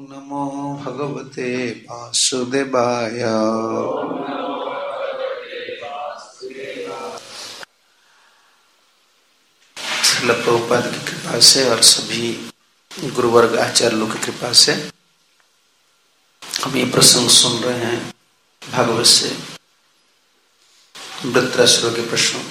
नमो भगवते वासुदेवाय। श्रील प्रभुपाद की कृपा से और सभी गुरुवर्ग आचार्यों की कृपा से हम ये प्रसंग सुन रहे हैं भागवत से। वृत्रासुर के प्रश्न।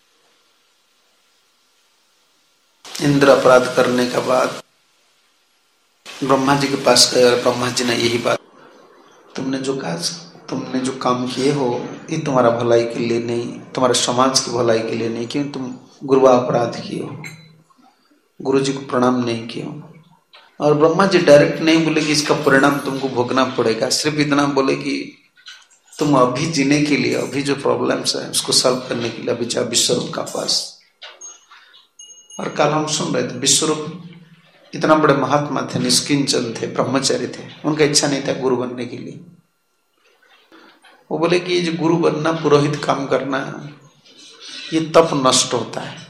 इंद्र अपराध करने के बाद ब्रह्मा जी के पास गए और ब्रह्मा जी ने यही बात, तुमने जो काम किए हो ये तुम्हारा भलाई के लिए नहीं, तुम्हारे समाज की भलाई के लिए नहीं, क्योंकि तुम गुरुवा अपराध किए हो, गुरु जी को प्रणाम नहीं किए हो। और ब्रह्मा जी डायरेक्ट नहीं बोले कि इसका परिणाम तुमको भोगना पड़ेगा, सिर्फ इतना बोले कि तुम अभी जीने के लिए, अभी जो प्रॉब्लम्स है उसको सॉल्व करने के लिए अभी जाओ विश्वरूप का पास। और कल हम सुन रहे थे विश्वरूप इतना बड़े महात्मा थे, निष्किंचन थे, ब्रह्मचारी थे, उनका इच्छा नहीं था गुरु बनने के लिए। वो बोले कि ये जो गुरु बनना, पुरोहित काम करना, ये तप नष्ट होता है,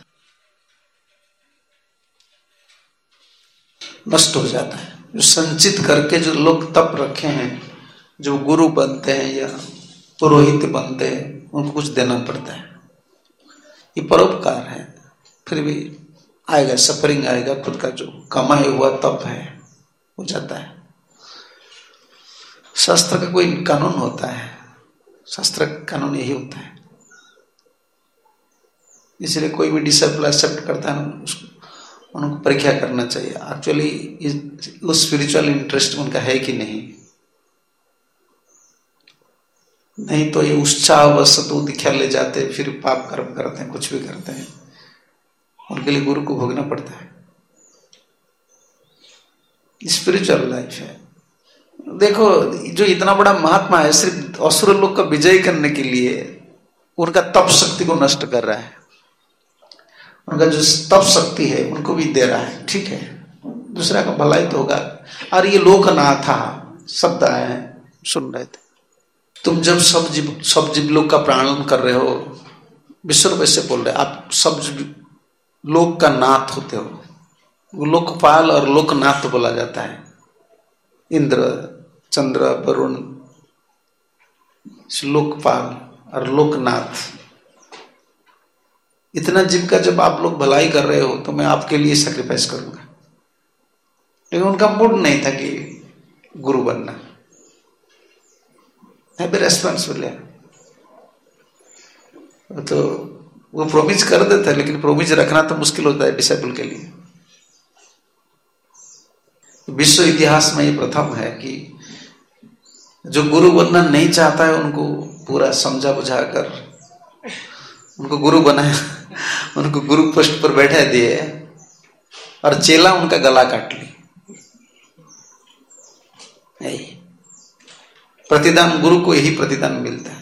नष्ट हो जाता है। जो संचित करके जो लोग तप रखे हैं, जो गुरु बनते हैं या पुरोहित बनते हैं, उनको कुछ देना पड़ता है। ये परोपकार है। फिर भी आएगा, सफरिंग आएगा, खुद का जो कमाया हुआ तप है हो जाता है। शास्त्र का कोई कानून होता है, शास्त्र का कानून यही होता है। इसलिए कोई भी डिसिपल एक्सेप्ट करता है उनको परीक्षा करना चाहिए एक्चुअली वो स्पिरिचुअल इंटरेस्ट उनका है कि नहीं। नहीं तो ये उत्साहवश तो दीक्षा ले जाते, फिर पाप कर्म करते हैं, कुछ भी करते हैं, उनके लिए गुरु को भोगना पड़ता है। स्पिरिचुअल लाइफ है। देखो जो इतना बड़ा महात्मा है, सिर्फ असुर लोग का विजय करने के लिए उनका तप शक्ति को नष्ट कर रहा है। उनका जो तप शक्ति है उनको भी दे रहा है, ठीक है, दूसरा का भलाई तो होगा। और ये लोकनाथा शब्द आए हैं, सुन रहे थे। तुम जब सब जीव लोग का प्राणन कर रहे हो, विश्व वैसे बोल रहे, आप सब लोक का नाथ होते हो। वो लोकपाल और लोकनाथ बोला जाता है। इंद्र, चंद्र, वरुण, लोकपाल और लोकनाथ। इतना जीव का जब आप लोग भलाई कर रहे हो तो मैं आपके लिए सैक्रिफाइस करूंगा। लेकिन उनका मूड नहीं था कि गुरु बनना है, रेस्पॉन्सिबल है। तो वो प्रोमिस कर देता है, लेकिन प्रोमिस रखना तो मुश्किल होता है डिसेबल के लिए। विश्व इतिहास में ये प्रथम है कि जो गुरु बनना नहीं चाहता है उनको पूरा समझा बुझा कर उनको गुरु बनाया, उनको गुरु पोस्ट पर बैठा दिए और चेला उनका गला काट ली। प्रतिदान गुरु को यही प्रतिदान मिलता है।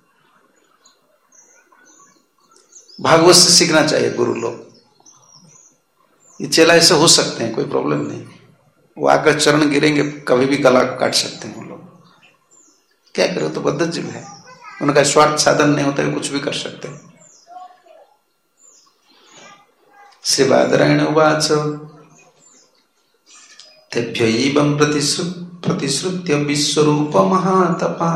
भागवत से सीखना चाहिए गुरु लोग। ये चेला ऐसे हो सकते हैं, कोई प्रॉब्लम नहीं। वो आकर चरण गिरेंगे, कभी भी गला काट सकते हैं वो लोग। क्या करो, तो बद्ध जीव है, उनका स्वार्थ साधन नहीं होता है, कुछ भी कर सकते हैं। श्री बादरायण उवाच तेभ्यैवं प्रतिश्रुत्य विश्वरूप महातपा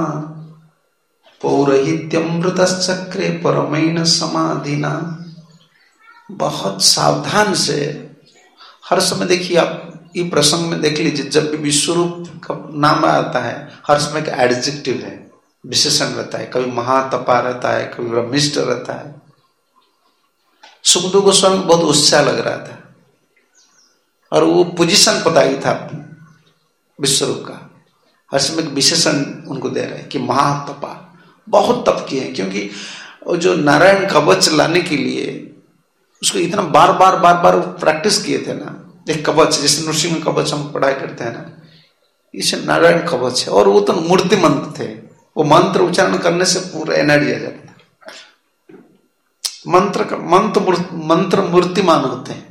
पौरहित्यमृतश्चक्रे परमेण समाधिना। बहुत सावधान से हर समय देखिए, आप ये प्रसंग में देख लीजिए, जब भी विश्वरूप का नाम आता है हर समय एक एडजेक्टिव है, विशेषण रहता है। कभी महातपा रहता है, कभी ब्रह्मिष्ठ रहता है। सुखदेव गोस्वामी बहुत उत्साह लग रहा था और वो पोजीशन पता ही था विश्वरूप का। हर समय एक विशेषण उनको दे रहे हैं कि महातपा, बहुत तप किए हैं। क्योंकि जो नारायण कवच लाने के लिए उसको इतना बार बार प्रैक्टिस किए थे ना। एक कवच, जैसे नृसिंह कवच हम पढ़ाई करते हैं ना, इसे नारायण कवच है। और वो तो मूर्ति मंत्र थे, वो मंत्र उच्चारण करने से पूरा एनर्जी आ जाता है। मंत्र मूर्तिमान होते हैं।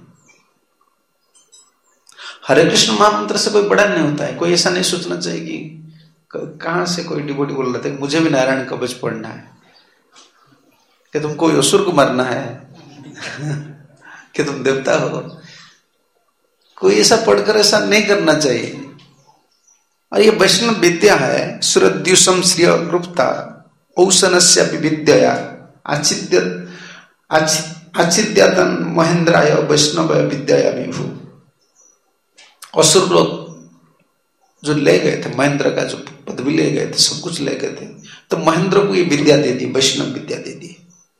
हरे कृष्ण महामंत्र से कोई बड़ा नहीं होता है। कोई ऐसा नहीं सोचना चाहिए कि कहां से कोई डिवोटी बोल रहे थे मुझे भी नारायण कवच पढ़ना है, कि तुम कोई असुर को मारना है कि तुम देवता हो। कोई ऐसा पढ़कर ऐसा नहीं करना चाहिए। और ये वैष्णव विद्या है। सुरद्युषम श्रिय गुप्ता औसनस्य विद्या आचिद्यतन महेंद्राय वैष्णव विद्या विभु। असुर लोग जो ले गए थे, महेंद्र का जो पदवी ले गए थे, सब कुछ ले गए थे, तो महेंद्र को ये विद्या दे दी, वैष्णव विद्या दे दी।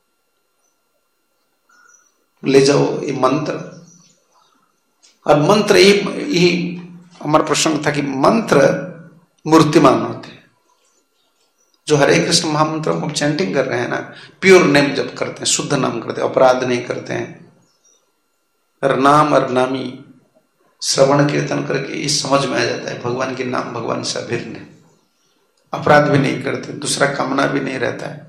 ले जाओ ये मंत्र। और मंत्र यही हमारा प्रसंग था कि मंत्र मूर्तिमान होते हैं। जो हरे कृष्ण महामंत्र को चैंटिंग कर रहे हैं ना, प्योर नेम जप करते हैं, शुद्ध नाम करते हैं, अपराध नहीं करते हैं। और नाम और नामी श्रवण कीर्तन करके इस समझ में आ जाता है भगवान के नाम भगवान से अभिन्न है। अपराध भी नहीं करते, दूसरा कामना भी नहीं रहता है,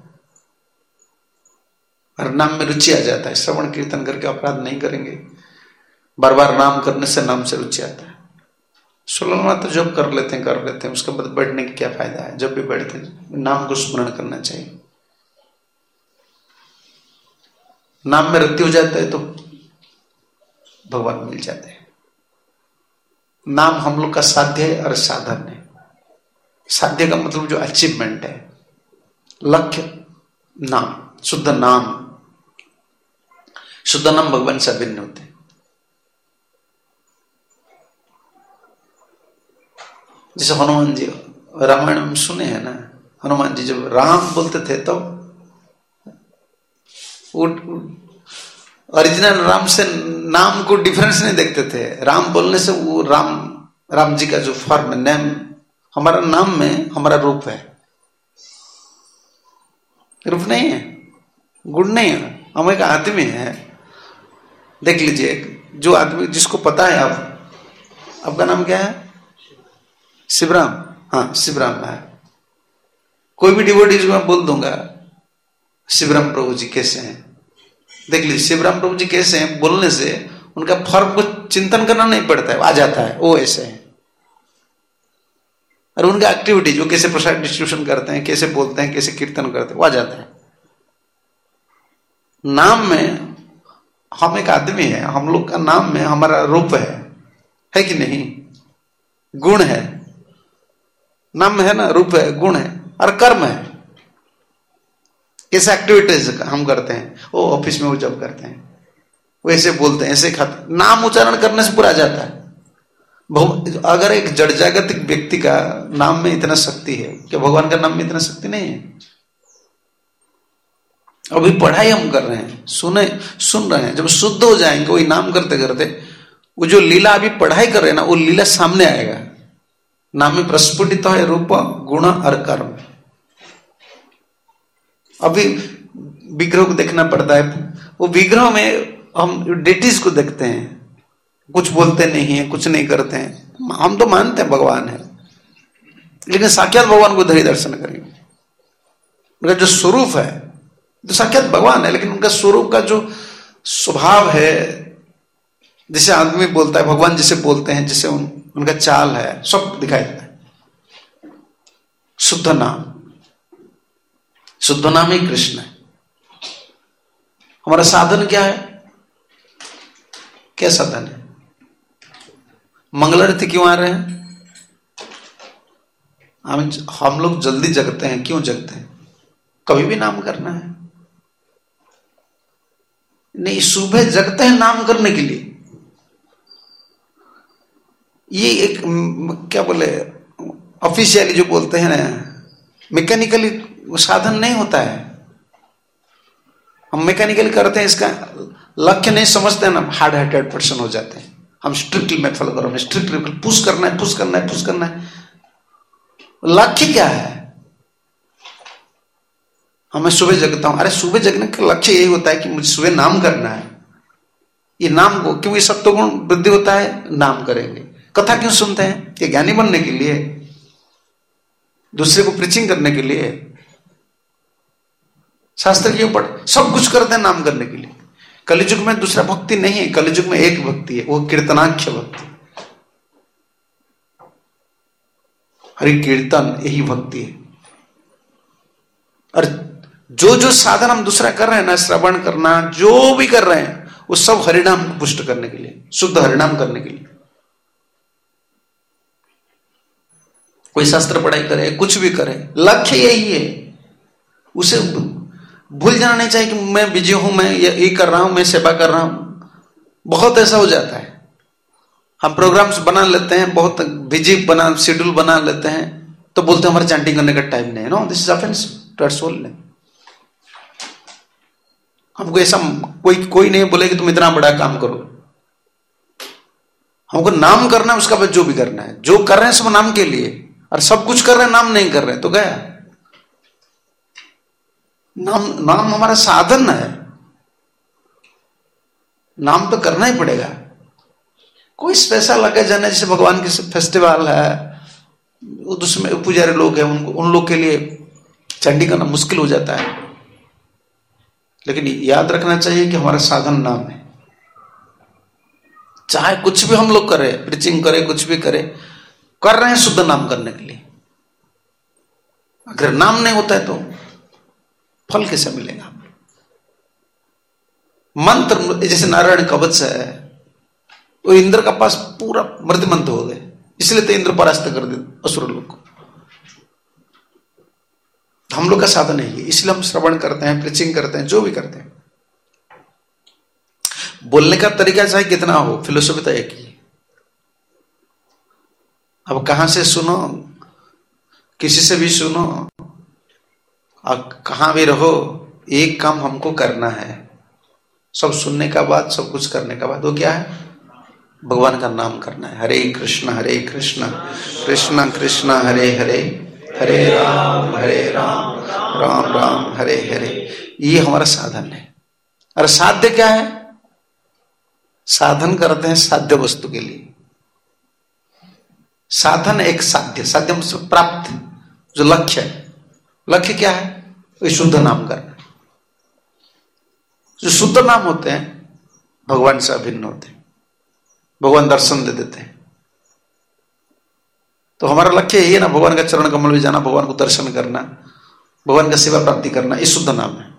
और नाम में रुचि आ जाता है। श्रवण कीर्तन करके अपराध नहीं करेंगे, बार बार नाम करने से नाम से रुचि आता है। 16 तो जब कर लेते हैं, उसके बाद बैठने की क्या फायदा है। जब भी बैठते हैं नाम को स्मरण करना चाहिए। नाम में रति हो जाता है तो भगवान मिल जाते हैं। नाम हम लोग का साध्य है और साधन है। साध्य का मतलब जो अचीवमेंट है, लक्ष्य नाम, शुद्ध नाम। शुद्ध नाम भगवान से अभिन्न होते हैं। जैसे हनुमान जी रामायण में सुने हैं ना, हनुमान जी जब राम बोलते थे तो ओरिजिनल राम से नाम को डिफरेंस नहीं देखते थे। राम बोलने से वो राम जी का जो फॉर्म नेम, हमारा नाम में हमारा रूप है, रूप नहीं है, गुण नहीं है, हम एक आदमी है। देख लीजिए, जो आदमी जिसको पता है, आपका नाम क्या है? शिवराम। हाँ, शिवराम है। कोई भी डिवोटीज को मैं बोल दूंगा शिवराम प्रभु जी कैसे हैं, देख लीजिए शिवराम प्रभु जी कैसे हैं, बोलने से उनका फर्क को चिंतन करना नहीं पड़ता है, आ जाता है वो ऐसे है। और उनका एक्टिविटी जो कैसे प्रसाद डिस्ट्रीब्यूशन करते हैं, कैसे बोलते हैं, कैसे कीर्तन करते हैं, वो आ जाता है। नाम में हम एक आदमी है, हम लोग का नाम में हमारा रूप है कि नहीं? गुण है, नाम में है ना, रूप है, गुण है, और कर्म है। कैसे एक्टिविटीज हम करते हैं, वो ऑफिस में वो जब करते हैं, वो ऐसे बोलते हैं, ऐसे खाते, नाम उच्चारण करने से पूरा जाता है। अगर एक जड़ जागतिक व्यक्ति का नाम में इतना शक्ति है, क्या भगवान का नाम में इतना शक्ति नहीं है? अभी पढ़ाई हम कर रहे हैं, सुन रहे हैं, जब शुद्ध हो जाएंगे वही नाम करते करते, वो जो लीला अभी पढ़ाई कर रहे हैं ना, वो लीला सामने आएगा। नाम में प्रस्फुटित तो है रूप, गुण और कर्म। अभी विग्रह को देखना पड़ता है, वो विग्रह में हम डेटीज को देखते हैं, कुछ बोलते नहीं है, कुछ नहीं करते हैं। हम तो मानते हैं भगवान है, लेकिन साक्षात भगवान को उधर ही दर्शन करेंगे। उनका जो स्वरूप है तो साक्षात भगवान है, लेकिन उनका स्वरूप का जो स्वभाव है, जैसे आदमी बोलता है, भगवान जिसे बोलते हैं, जिसे उनका चाल है, सब दिखाई देता है। शुद्ध नाम, शुद्ध नाम ही कृष्ण है। हमारा साधन क्या है? क्या साधन है? मंगलारती क्यों आ रहे हैं? हम लोग जल्दी जगते हैं। क्यों जगते हैं? कभी भी नाम करना है नहीं, सुबह जगते हैं नाम करने के लिए। ये एक क्या बोले, ऑफिशियली जो बोलते हैं ना, मैकेनिकली साधन नहीं होता है। हम मैकेनिकली करते हैं, इसका लक्ष्य नहीं समझते हैं ना, हार्ड हार्टेड पर्सन हो जाते हैं। हम स्ट्रिक्टली मैं फॉलो करो, स्ट्रिक्टली पुश करना है, पुश करना है, पुश करना है। लक्ष्य क्या है? मैं सुबह जगता हूं, अरे सुबह जगने का लक्ष्य यही होता है कि मुझे सुबह नाम करना है। ये नाम को, क्योंकि सत्वगुण वृद्धि होता है, नाम करेंगे। कथा क्यों सुनते हैं? ये ज्ञानी बनने के लिए, दूसरे को प्रीचिंग करने के लिए। शास्त्र क्यों पढ़, सब कुछ करते हैं नाम करने के लिए। कलियुग में दूसरा भक्ति नहीं है, कलियुग में एक भक्ति है, वो कीर्तनाख्य भक्ति। हरि कीर्तन यही भक्ति है। और जो साधन हम दूसरा कर रहे हैं ना, श्रवण करना, जो भी कर रहे हैं, वो सब हरिनाम को पुष्ट करने के लिए, शुद्ध हरिनाम करने के लिए। कोई शास्त्र पढ़ाई करे, कुछ भी करे, लक्ष्य यही है। उसे भूल जाना नहीं चाहिए कि मैं बिजी हूं, मैं ये कर रहा हूं, मैं सेवा कर रहा हूं। बहुत ऐसा हो जाता है, हम प्रोग्राम्स बना लेते हैं, बहुत बिजी बना शेड्यूल बना लेते हैं, तो बोलते हैं हमारे चैंटिंग करने का टाइम नहीं है। No, this is offensive to our soul. हमको ऐसा कोई नहीं बोले कि तुम इतना बड़ा काम करो। हमको नाम करना है, उसका बाद जो भी करना है, जो कर रहे हैं सब नाम के लिए, और सब कुछ कर रहे हैं नाम नहीं कर रहे हैं तो गया। नाम हमारा साधन है, नाम तो करना ही पड़ेगा। कोई स्पेशल लगे जाने, जैसे भगवान के फेस्टिवल है, उसमें पुजारी लोग हैं, उन लोग के लिए चंडी करना मुश्किल हो जाता है। लेकिन याद रखना चाहिए कि हमारा साधन नाम है। चाहे कुछ भी हम लोग करें, प्रीचिंग करें, कुछ भी करें, कर रहे हैं शुद्ध नाम करने के लिए। अगर नाम नहीं होता है तो फल कैसे मिलेगा? मंत्र जैसे नारायण कवच है, वो इंद्र का पास पूरा मृत्यु मंत्र हो गए, इसलिए तो इंद्र परास्त कर दे असुर लोग को। हम लोग का साधन है ये, इसलिए हम श्रवण करते हैं, प्रीचिंग करते हैं, जो भी करते हैं। बोलने का तरीका चाहे कितना हो, फिलोसफी तो एक ही। अब कहां से सुनो, किसी से भी सुनो, अब कहां भी रहो, एक काम हमको करना है। सब सुनने का बाद, सब कुछ करने का बाद वो क्या है? भगवान का नाम करना है। हरे कृष्ण कृष्ण कृष्ण हरे हरे, हरे राम राम राम हरे हरे। ये हमारा साधन है। और साध्य क्या है? साधन करते हैं साध्य वस्तु के लिए। साधन एक साध्य, साध्य मतलब प्राप्त, जो लक्ष्य है। लक्ष्य क्या है? वो शुद्ध नाम करना। जो शुद्ध नाम होते हैं भगवान से अभिन्न होते हैं, भगवान दर्शन दे देते हैं। तो हमारा लक्ष्य यही है ना, भगवान का चरण कमल में जाना, भगवान को दर्शन करना, भगवान का सेवा प्राप्ति करना, ये शुद्ध नाम है।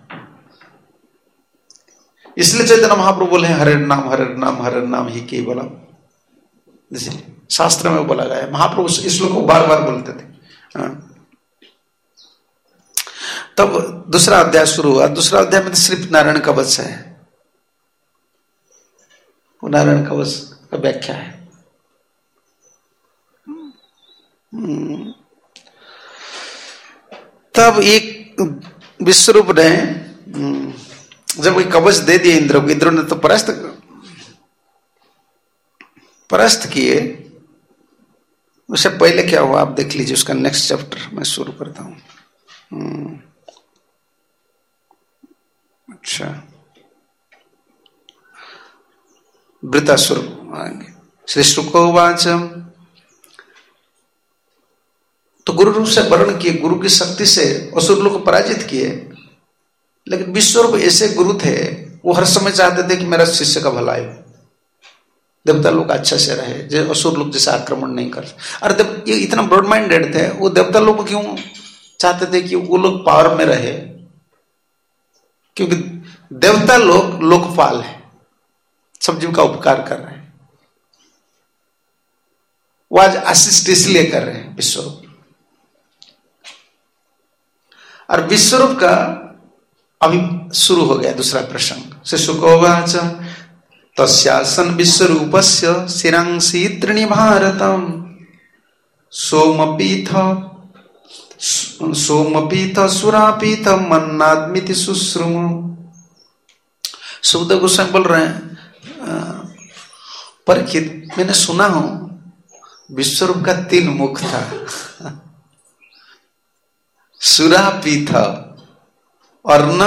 इसलिए चैतन्य महाप्रभु बोले हरे नाम ही केवलम, जैसे शास्त्र में बोला गया है। महाप्रभु इस श्लोक को बार बार बोलते थे। तब दूसरा अध्याय शुरू हुआ। दूसरा अध्याय में तो सिर्फ नारायण कवच है, वो नारायण कवच का व्याख्या है। तब एक विश्वरूप ने जब कोई कवच दे दिए इंद्र को, इंद्र ने तो परास्त किए। उससे पहले क्या हुआ आप देख लीजिए, उसका नेक्स्ट चैप्टर मैं शुरू करता हूं। अच्छा, वृतासुर आएंगे। श्री शुकोवाच, तो गुरु रूप से वर्ण किए, गुरु की शक्ति से असुर लोग को पराजित किए। लेकिन विश्वरूप ऐसे गुरु थे, वो हर समय चाहते थे कि मेरा शिष्य का भलाई हो, देवता लोग अच्छा से रहे, जो असुर लोग जैसे आक्रमण नहीं कर। और ये इतना ब्रॉड माइंडेड थे, वो देवता लोग क्यों चाहते थे कि वो लोग पावर में रहे? क्योंकि देवता लोग लोकपाल है, सब जीव का उपकार कर रहे हैं। वो आज असिस्ट इसलिए कर रहे हैं विश्वरूप। और विश्वरूप का अभी शुरू हो गया दूसरा प्रसंग। से शुकोवाच, तस्यासन विश्वरूपस्य शिरंसि त्रीणि भारतम, सोमपीठ सुरापीठ मन्नादमिति सुश्रुमु। सुखदेव गोस्वामी बोल रहे हैं, परीक्षित, मैंने सुना हूं विश्वरूप का 3 मुख था, सुरापीठ, अर्ण,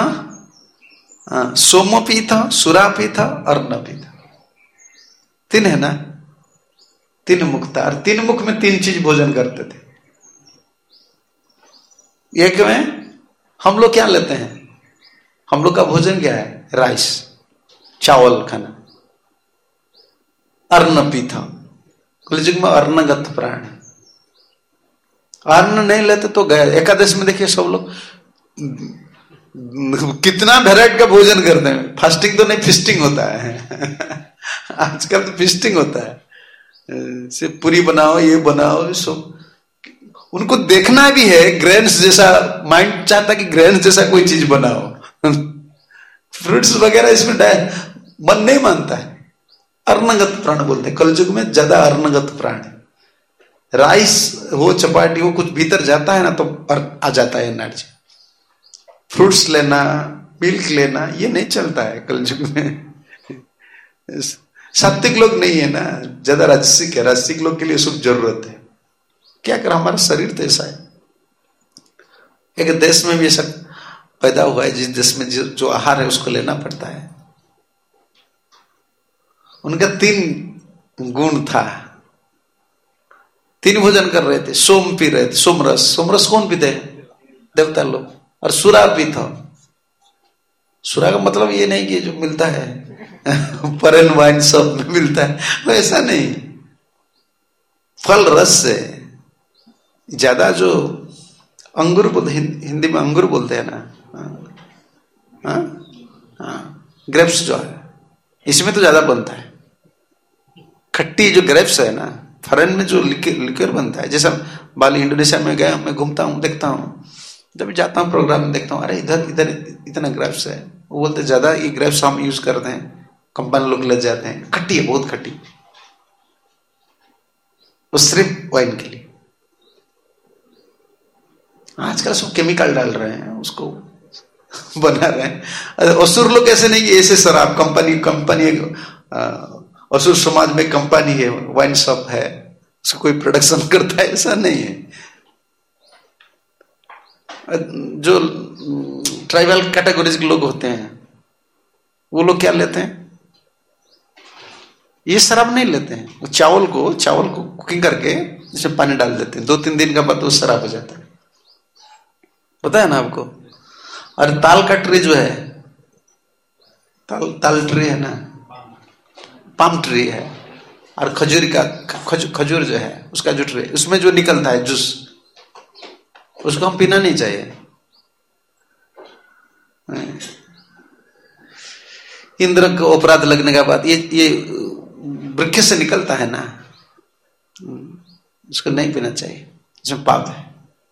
सोमपीठ, सुरापीठ, अर्णपीठ, 3 है ना, 3 मुख था। और 3 मुख में 3 चीज भोजन करते थे। एक में हम लोग क्या लेते हैं, हम लोग का भोजन क्या है? राइस, चावल खाना। अर्णपीठ, कलिजुग में अर्णगत प्राण, अन्न नहीं लेते तो गए। एकादश में देखिए सब लोग कितना वेराइटी का भोजन करते हैं। फास्टिंग तो नहीं, फिस्टिंग होता है। आजकल तो फिस्टिंग होता है, सिर्फ पूरी बनाओ, ये बनाओ, सब उनको देखना भी है ग्रेन्स जैसा, माइंड चाहता कि ग्रेन्स जैसा कोई चीज बनाओ। फ्रूट्स वगैरह इसमें मन नहीं मानता है। अर्णगत प्राण बोलते हैं, कलयुग में ज्यादा अर्णगत प्राण है। राइस हो चपाटी हो, कुछ भीतर जाता है ना तो आ जाता है एनर्जी। फ्रूट्स लेना, मिल्क लेना, ये नहीं चलता है कलयुग में। सात्विक लोग नहीं है ना, ज्यादा राजसिक है। राजसिक लोग के लिए सुख जरूरत है। क्या कर, हमारा शरीर तो ऐसा है। एक देश में भी ऐसा पैदा हुआ है जिस देश में जो आहार है उसको लेना पड़ता है। उनका 3 गुण था, 3 भोजन कर रहे थे। सोम पी रहे थे, सोमरस। सोमरस कौन पीते हैं? देवता लोग। और सुरा पीता। सुरा का मतलब ये नहीं कि जो मिलता है फॉरेन वाइन सब में मिलता है, वो ऐसा नहीं। फल रस से ज्यादा जो अंगूर बोलते, हिंदी में अंगूर बोलते हैं ना, ग्रेप्स जो है, इसमें तो ज्यादा बनता है। खट्टी जो ग्रेप्स है ना, फॉरेन में जो लिक्वर बनता है। जैसा बाली इंडोनेशिया में गया, मैं घूमता हूँ, देखता हूँ, जब भी जाता हूँ प्रोग्राम में देखता हूँ, अरे इधर इधर इतना ग्रेप्स है। वो बोलते ज्यादा ये ग्रेप्स हम यूज करते हैं, कंपनी लोग ले जाते हैं, खट्टी है, बहुत खट्टी, वो सिर्फ वाइन के लिए। आजकल सब केमिकल डाल रहे हैं, उसको बना रहे हैं। असुर लोग ऐसे नहीं, ऐसे शराब कंपनी असुर समाज में कंपनी है, वाइन शॉप है, उसको कोई प्रोडक्शन करता है, ऐसा नहीं है। जो ट्राइबल कैटेगरीज के लोग होते हैं वो लोग क्या लेते हैं? ये शराब नहीं लेते हैं। वो चावल को कुकिंग करके इसमें पानी डाल देते हैं, 2-3 दिन का बाद वो शराब हो जाता है। पता है ना आपको? और ताल का ट्री जो है, ताल ट्री है ना, पाम ट्री है, और खजूर जो है उसका जो ट्री, उसमें जो निकलता है जूस, उसको हम पीना नहीं चाहिए। इंद्र को अपराध लगने के बाद ये वृक्ष से निकलता है ना, उसको नहीं पीना चाहिए, इसमें पाप है।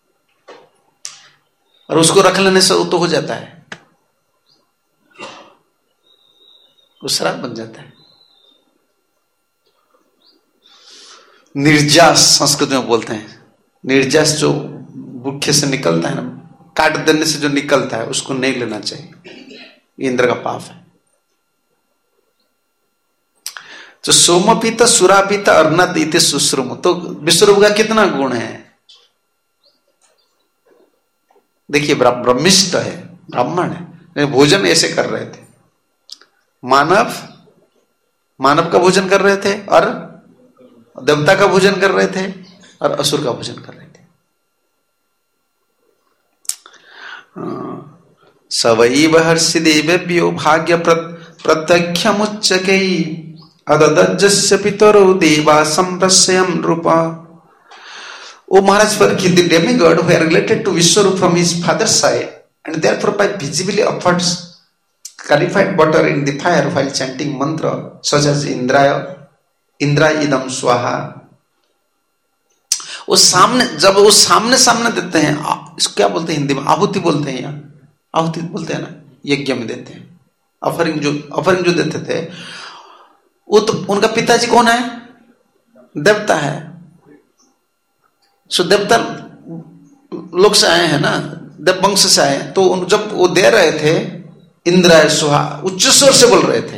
और उसको रख लेने से वो तो हो जाता है, वो शराब बन जाता है। निर्जास संस्कृत में बोलते हैं। निर्जास जो वृक्ष से निकलता है ना, काट देने से जो निकलता है, उसको नहीं लेना चाहिए, इंद्र का पाप है। तो सोमपीता, सुरापीता, अर्णत इति सुश्रुम। तो विश्वरूप का कितना गुण है देखिए। ब्रह्मिष्ठ है, ब्राह्मण है, भोजन ऐसे कर रहे थे। मानव का भोजन कर रहे थे, और देवता का भोजन कर रहे थे, और असुर का भोजन कर रहे थे। सवैव हर्षि देवेभ्यो भाग्य प्रत्यक्षमुच्चकै अददज्जस्य पितरो देवा संप्रस्यं नृपा। O Maharaj, for the demigod who are related to Vishwarup from his father's side, and therefore by visibly offers clarified butter in the fire while chanting mantra such as Indra idam swaha. वो सामने, जब वो सामने देते हैं, इसको क्या बोलते हैं हिंदी में? आहुति बोलते हैं, यहाँ आहुति बोलते हैं ना, यज्ञ में देते हैं। ऑफरिंग जो देते थे, वो तो उनका पिताजी कौन है? देवता है। सो देवता लोग से आए हैं ना, देव वंश से आए। तो जब वो दे रहे थे, इंद्राय सुहा उच्च स्वर से बोल रहे थे।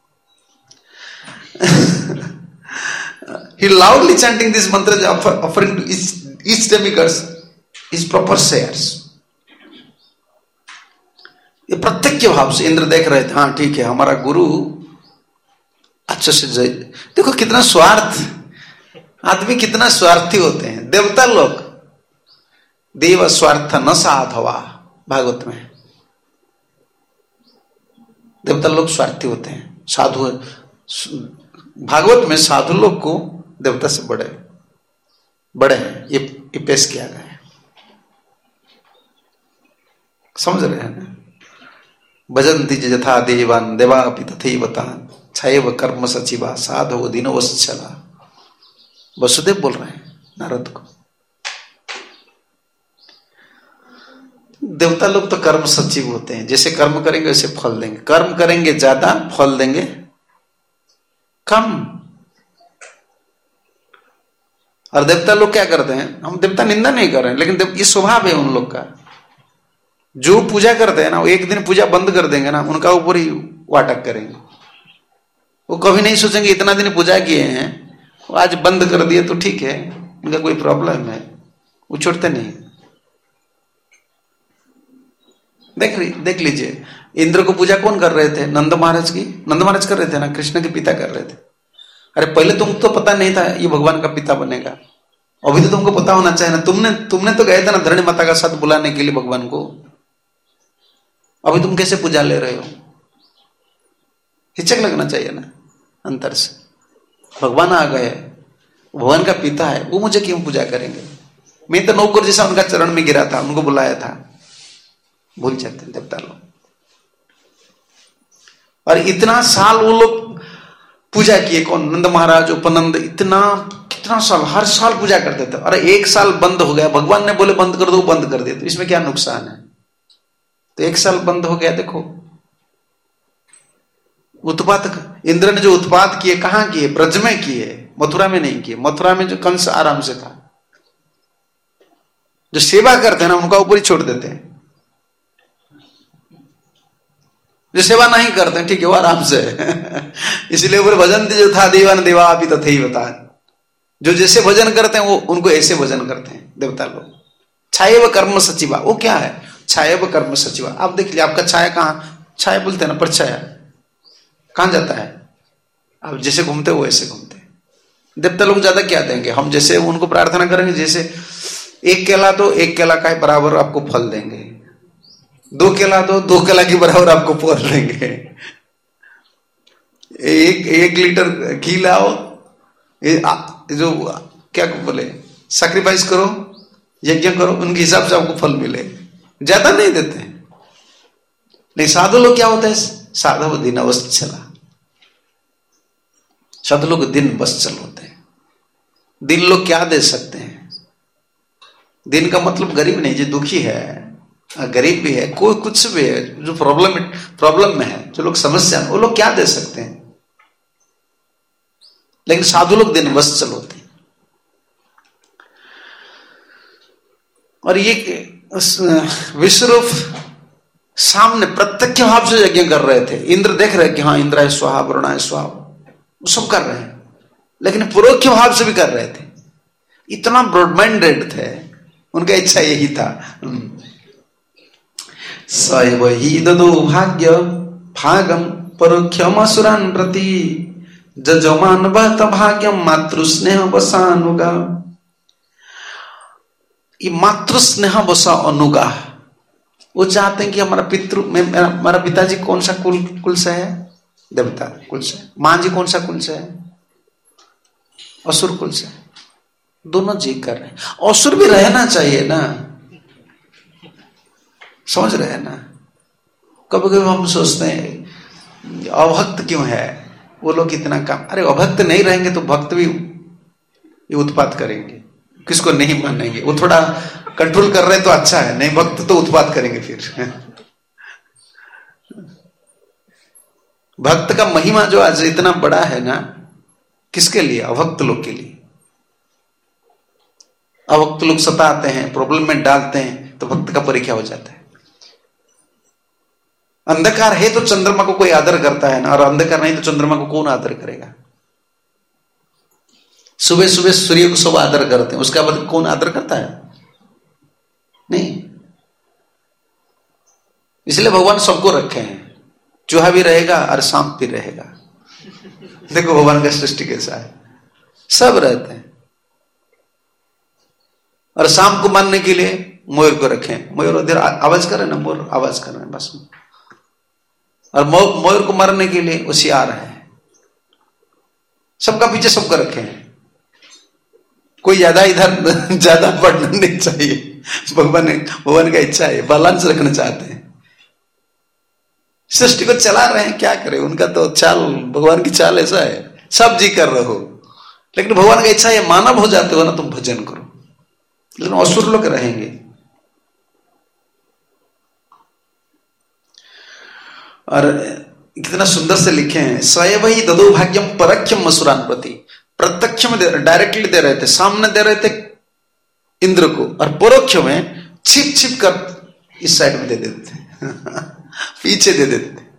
He loudly chanting this mantra, offering to each demigods his proper shares. ये प्रत्यक्ष भाव से इंद्र देख रहे थे, हाँ ठीक है, हमारा गुरु अच्छे से जय। देखो कितना स्वार्थ, आदमी कितना स्वार्थी होते हैं। देवता लोग देव स्वार्थ न साधवा, भागवत में देवता लोग स्वार्थी होते हैं। साधु, भागवत में साधु लोग को देवता से बड़े हैं, ये पेश किया गया है। समझ रहे हैं ना? भजन्ति यथा देवान देवा अपि तथैवता छयव कर्म सचिवा साधो दिनवत्सला। वसुदेव बोल रहे हैं नारद को। देवता लोग तो कर्म सचिव होते हैं, जैसे कर्म करेंगे वैसे फल देंगे। कर्म करेंगे ज्यादा, फल देंगे कम। और देवता लोग क्या करते हैं, हम देवता निंदा नहीं कर रहे हैं, लेकिन ये स्वभाव है उन लोग का। जो पूजा करते हैं ना, वो एक दिन पूजा बंद कर देंगे ना, उनका ऊपर ही वाटक करेंगे। वो कभी नहीं सोचेंगे इतना दिन पूजा किए हैं, वो आज बंद कर दिए तो ठीक है, उनका कोई प्रॉब्लम है, वो छोड़ते नहीं। देख लीजिए, इंद्र को पूजा कौन कर रहे थे? नंद महाराज की। नंद महाराज कर रहे थे ना, कृष्ण के पिता कर रहे थे। अरे पहले तुमको तो पता नहीं था ये भगवान का पिता बनेगा, अभी तो तुमको पता होना चाहिए ना। तुमने तो गए थे ना धरणी माता का साथ बुलाने के लिए भगवान को, अभी तुम कैसे पूजा ले रहे हो? हिचक लगना चाहिए ना अंतर से। भगवान आ गए, भगवान का पिता है, वो मुझे क्यों पूजा करेंगे? मैं तो नौकर जैसा उनका चरण में गिरा था, उनको बुलाया था। भूल जाते हैं देवता लोग। और इतना साल वो लोग पूजा किए, कौन? नंद महाराज, उपनंद, कितना साल, हर साल पूजा करते थे। अरे एक साल बंद हो गया, भगवान ने बोले बंद कर दो, बंद कर दिया, तो इसमें क्या नुकसान है? तो एक साल बंद हो गया। देखो उत्पात, इंद्र ने जो उत्पात किए, कहां किए? ब्रज में किए, मथुरा में नहीं किए। मथुरा में जो कंस आराम से था। जो सेवा करते हैं ना, उनका ऊपर ही छोड़ देते हैं। जो सेवा नहीं करते हैं, ठीक है, वो आराम से इसलिए ऊपर भजन जो था दीवान देवा अभी तो थे ही बता। जो जैसे भजन करते हैं वो उनको ऐसे भजन करते हैं देवता लोग। छाया व कर्म सचिवा, वो क्या है? छाया व कर्म सचिवा। आप देख लीजिए, आपका छाया कहाँ? छाया बोलते हैं ना, परछाया कहां जाता है? आप जैसे घूमते हो वैसे घूमते हैं। देवता लोग ज्यादा क्या देंगे? हम जैसे उनको प्रार्थना करेंगे, जैसे एक केला दो, एक केला का बराबर आपको फल देंगे। 2 केला दो, 2 केला के बराबर आपको फल देंगे। 1 लीटर घी लाओ, जो क्या बोले, सैक्रिफाइस करो, यज्ञ करो, उनके हिसाब से आपको फल मिले। ज्यादा नहीं देते हैं। नहीं, साधु लोग क्या होता है? साधु दिन अवश्चला, साधु लोग दिन वत्सल होते हैं। दिन लोग क्या दे सकते हैं? दिन का मतलब गरीब नहीं, जो दुखी है, गरीब भी है, कोई कुछ भी है, जो प्रॉब्लम में है, जो लोग समस्या, वो लोग क्या दे सकते हैं? लेकिन साधु लोग दिन वत्सल होते हैं। और ये विश्वरूप सामने प्रत्यक्ष भाव से यज्ञ कर रहे थे। इंद्र देख रहे कि हाँ, इंद्र है स्वाहा, वरुण है स्वाहा, वो सब कर रहे हैं, लेकिन परोक्ष भाव से भी कर रहे थे। इतना ब्रॉडमाइंडेड थे, उनका इच्छा यही था। सैव ही ददो भाग्य भागम परोक्षम असुरान प्रति जजमान बहत भाग्यम मातृस्नेह वसानुगा। ये मातृस्नेह वसा अनुगा, वो चाहते हैं कि हमारा पिताजी कौन सा कुल से है? देवता कुल से। मां जी कौन सा कुल से है? असुर कुल से। दोनों जी कर रहे हैं। असुर भी रहना चाहिए ना, समझ रहे हैं ना? कभी कभी हम सोचते हैं अभक्त क्यों है वो लोग इतना काम। अरे अभक्त नहीं रहेंगे तो भक्त भी ये उत्पात करेंगे, किसको नहीं मानेंगे। वो थोड़ा कंट्रोल कर रहे हैं तो अच्छा है, नहीं भक्त तो उत्पात करेंगे फिर। भक्त का महिमा जो आज इतना बड़ा है ना, किसके लिए? अभक्त लोग के लिए। अभक्त लोग सताते हैं, प्रॉब्लम में डालते हैं, तो भक्त का परीक्षा हो जाता है। अंधकार है तो चंद्रमा को कोई आदर करता है ना, और अंधकार नहीं तो चंद्रमा को कौन आदर करेगा? सुबह सुबह सूर्य को सब आदर करते हैं, उसका बाद कौन आदर करता है? नहीं। इसलिए भगवान सबको रखे हैं। चूहा भी रहेगा और सांप भी रहेगा। देखो भगवान का सृष्टि कैसा है, सब रहते हैं। और सांप को मारने के लिए मोर को रखें। मोर उधर आवाज कर रहे ना, मोर आवाज कर रहे हैं बस। और मोर को मारने के लिए होशियार है। सबका पीछे सबको रखे हैं। कोई ज्यादा इधर ज्यादा बढ़ना नहीं चाहिए। भगवान का इच्छा है, बैलेंस रखना चाहते हैं। सृष्टि को चला रहे हैं, क्या करें? उनका तो चाल, भगवान की चाल ऐसा है, सब जी कर रहे हो, लेकिन भगवान का इच्छा है मानव हो जाते हो ना, तुम भजन करो। लेकिन असुर लोग रहेंगे, और कितना सुंदर से लिखे हैं, स्वयं ही ददो भाग्यम परख्यम असुरान प्रति। प्रत्यक्ष में डायरेक्टली दे रहे थे, सामने दे रहे थे इंद्र को, और परोक्ष में छिप छिप कर इस साइड में दे देते थे पीछे दे देते थे।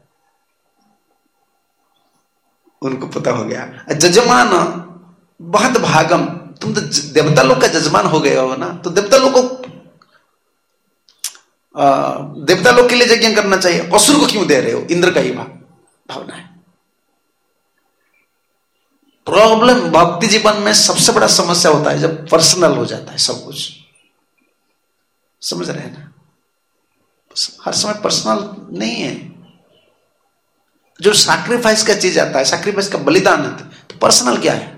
उनको पता हो गया जजमान बहुत भागम, तुम तो देवता लोग का जजमान हो गए हो ना, तो देवता लोग को देवता लोग के लिए यज्ञ करना चाहिए, असुर को क्यों दे रहे हो? इंद्र का ही भावना है। प्रॉब्लम भक्ति जीवन में सबसे बड़ा समस्या होता है जब पर्सनल हो जाता है सब कुछ, समझ रहे हैं ना? हर समय पर्सनल नहीं है। जो सैक्रिफाइस का चीज आता है, सैक्रिफाइस का बलिदान है, तो पर्सनल क्या है?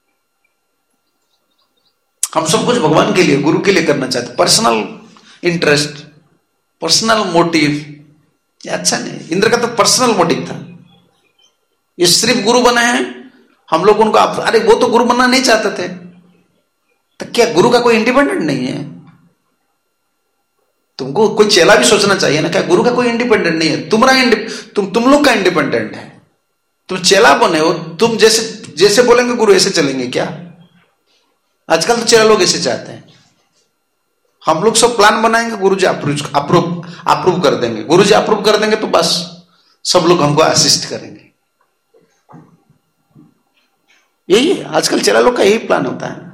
हम सब कुछ भगवान के लिए, गुरु के लिए करना चाहते, पर्सनल इंटरेस्ट, पर्सनल मोटिव, ये अच्छा नहीं। इंद्र का तो पर्सनल मोटिव था, ये सिर्फ गुरु बने हैं, हम लोग उनको अरे वो तो गुरु बनना नहीं चाहते थे, तो क्या गुरु का कोई इंडिपेंडेंट नहीं है? तुमको कोई चेला भी सोचना चाहिए ना, क्या गुरु का कोई इंडिपेंडेंट नहीं है? तुम लोग का इंडिपेंडेंट है। तुम चेला बने हो, तुम जैसे बोलेंगे गुरु ऐसे चलेंगे क्या? आजकल तो चेला लोग ऐसे चाहते हैं, हम लोग सब प्लान बनाएंगे, गुरुजी अप्रूव कर देंगे, गुरुजी अप्रूव कर देंगे तो बस सब लोग हमको असिस्ट करेंगे। यही है आजकल चेला लोग का, यही प्लान होता है।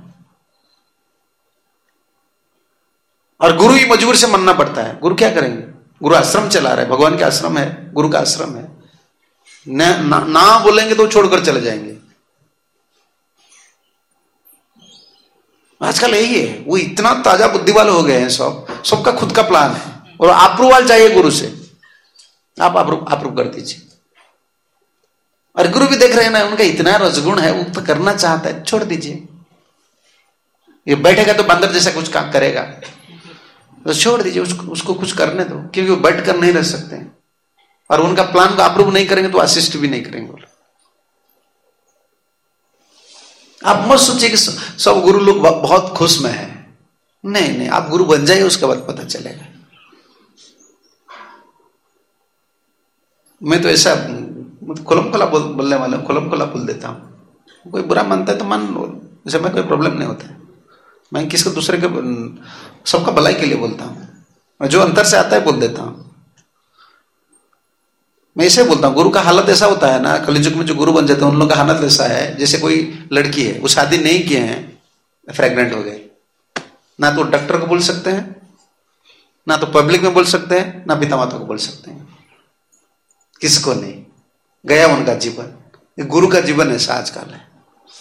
और गुरु ही मजबूर से मानना पड़ता है। गुरु क्या करेंगे? गुरु आश्रम चला रहे, भगवान के आश्रम है, गुरु का आश्रम है, ना बोलेंगे तो छोड़कर चले जाएंगे। आजकल यही है, वो इतना ताजा बुद्धि वाले हो गए हैं, सबका खुद का प्लान है, और अप्रूवल चाहिए गुरु से, आप अप्रूव कर दीजिए। और गुरु भी देख रहे हैं ना, उनका इतना रजगुण है, वो तो करना चाहता है, छोड़ दीजिए। ये बैठेगा तो बंदर जैसा कुछ काम करेगा, तो छोड़ दीजिए, उसको कुछ करने दो, क्योंकि वो बैठ कर नहीं रह सकते हैं, और उनका प्लान को अप्रूव नहीं करेंगे तो असिस्ट भी नहीं करेंगे। आप मत सोचिए कि सब गुरु लोग बहुत खुश में है, नहीं, आप गुरु बन जाइए, उसके बाद पता चलेगा। मैं तो ऐसा खुलम खुला बोलने वाला हूं, खुलम खुला बोल देता हूं। कोई बुरा मानता है तो मान लो, जैसे मैं कोई प्रॉब्लम नहीं होता है। मैं किसको दूसरे के, सबका भलाई के लिए बोलता हूं, और जो अंतर से आता है बोल देता हूं। मैं ऐसे बोलता हूँ, गुरु का हालत ऐसा होता है ना, कलियुग में जो गुरु बन जाते हैं उन लोगों का हालत ऐसा है जैसे कोई लड़की है, वो शादी नहीं किए हैं, प्रेग्नेंट हो गए, ना तो डॉक्टर को बोल सकते हैं, ना तो पब्लिक में बोल सकते हैं, ना पिता माता को बोल सकते हैं, किसको नहीं, गया उनका जीवन। गुरु का जीवन ऐसा आजकल है,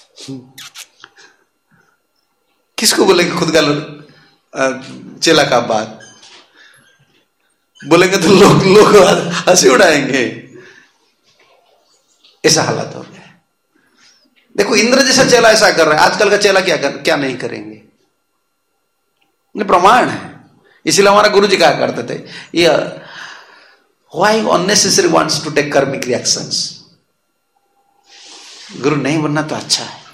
किसको बोलेंगे खुद का चेला का बात बोलेंगे तो लोग हंसी उड़ाएंगे। ऐसा हालत हो गया है। देखो इंद्र जैसा चेला ऐसा कर रहा है, आजकल का चेला क्या नहीं करेंगे, ये प्रमाण है। इसीलिए हमारा गुरु जी कहा करते थे, ये why unnecessary wants to take karmic reactions. गुरु नहीं बनना तो अच्छा है।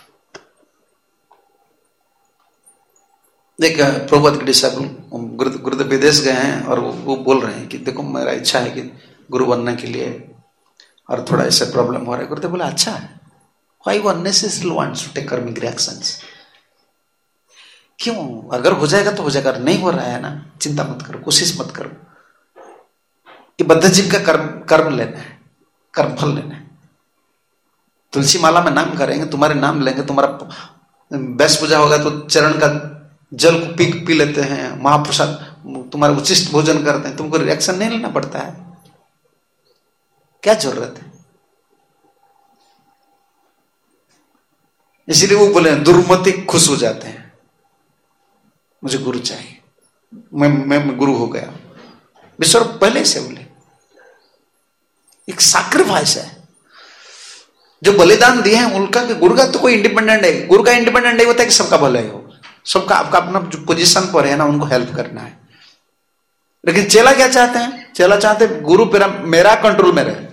एक प्रभुपाद के डिसाइपल गुरुदेव विदेश गए हैं, और वो बोल रहे हैं कि देखो मेरा इच्छा है कि गुरु बनने के लिए, और थोड़ा ऐसा प्रॉब्लम हो रहा है। गुरुदेव बोला अच्छा है, why unnecessary wants to take karmic reactions. क्यों? अगर हो जाएगा तो हो जाएगा, नहीं हो रहा है ना, चिंता मत करो, कोशिश मत करो। ये बद्ध जीव का कर्म लेना है, कर्म फल लेना है। तुलसी माला में नाम करेंगे, तुम्हारे नाम लेंगे, तुम्हारा बैस पूजा होगा तो चरण का जल को पी लेते हैं, महाप्रसाद तुम्हारा उचिष्ट भोजन करते हैं, तुमको रिएक्शन नहीं लेना पड़ता है, क्या जरूरत है? इसीलिए वो बोले दुर्मति खुश हो जाते हैं, मुझे गुरु चाहिए, मैं गुरु हो गया। विश्व पहले से बोले एक सैक्रिफाइस है, जो बलिदान दिए हैं उनका। गुरु का तो कोई इंडिपेंडेंट है, गुरु का इंडिपेंडेंट नहीं होता है कि सबका भला ही हो, सबका आपका अपना जो पोजीशन पर है ना, उनको हेल्प करना है। लेकिन चेला क्या चाहते हैं? चेला चाहते हैं गुरु मेरा कंट्रोल में रहे।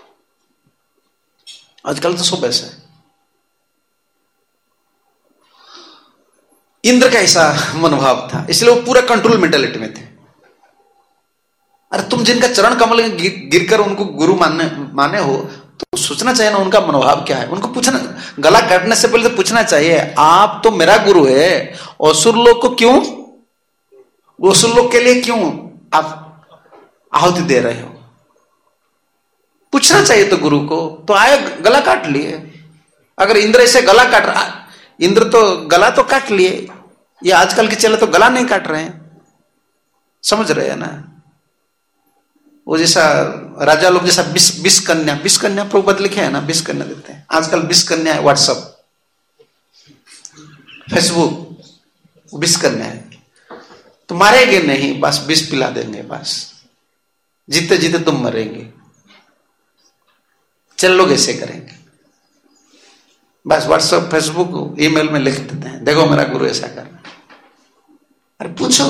आजकल तो सब ऐसा है। इंद्र का ऐसा मनोभाव था, इसलिए वो पूरा कंट्रोल मेंटालिटी में थे। अरे तुम जिनका चरण कमल में गिर कर उनको गुरु माने हो तो सोचना चाहिए ना उनका मनोभाव क्या है। उनको पूछना, गला काटने से पहले तो पूछना चाहिए, आप तो मेरा गुरु है, असुर लोग को क्यों, असुर लोग के लिए क्यों आप आहुति दे रहे हो? पूछना चाहिए तो गुरु को। तो आए गला काट लिए। अगर इंद्र ऐसे गला काट रहा, इंद्र तो गला तो काट लिए, ये आजकल के चेले तो गला नहीं काट रहे हैं, समझ रहे हैं ना? वो जैसा राजा लोग जैसा 20 कन्या, 20 कन्या प्रभुपद लिखे हैं ना, 20 कन्या देते हैं। आजकल 20 कन्या है, व्हाट्सएप फेसबुक 20 कन्या है, तो मारेंगे नहीं, बस 20 पिला देंगे, बस जीते जीते तुम मरेंगे। चल लोग ऐसे करेंगे, बस व्हाट्सएप फेसबुक ईमेल में लिख देते हैं, देखो मेरा गुरु ऐसा कर रहा है। अरे पूछो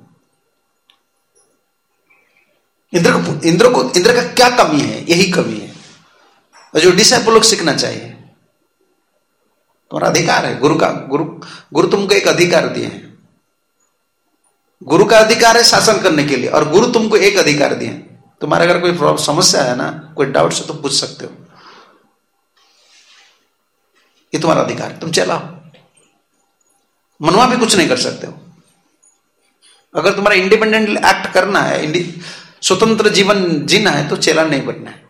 इंद्र का क्या कमी है? यही कमी है, और जो डिसाइपल लोग सीखना चाहिए। तुम्हारा अधिकार है, गुरु तुमको एक अधिकार दिए हैं। गुरु का अधिकार है शासन करने के लिए, और गुरु तुमको एक अधिकार दिए। तुम्हारे अगर कोई समस्या है ना, कोई डाउट से तो पूछ सकते हो, ये तुम्हारा अधिकार है, तुम चलाओ। मनवा भी कुछ नहीं कर सकते हो। अगर तुम्हारा इंडिपेंडेंट एक्ट करना है, स्वतंत्र जीवन जीना है, तो चेला नहीं बनना है।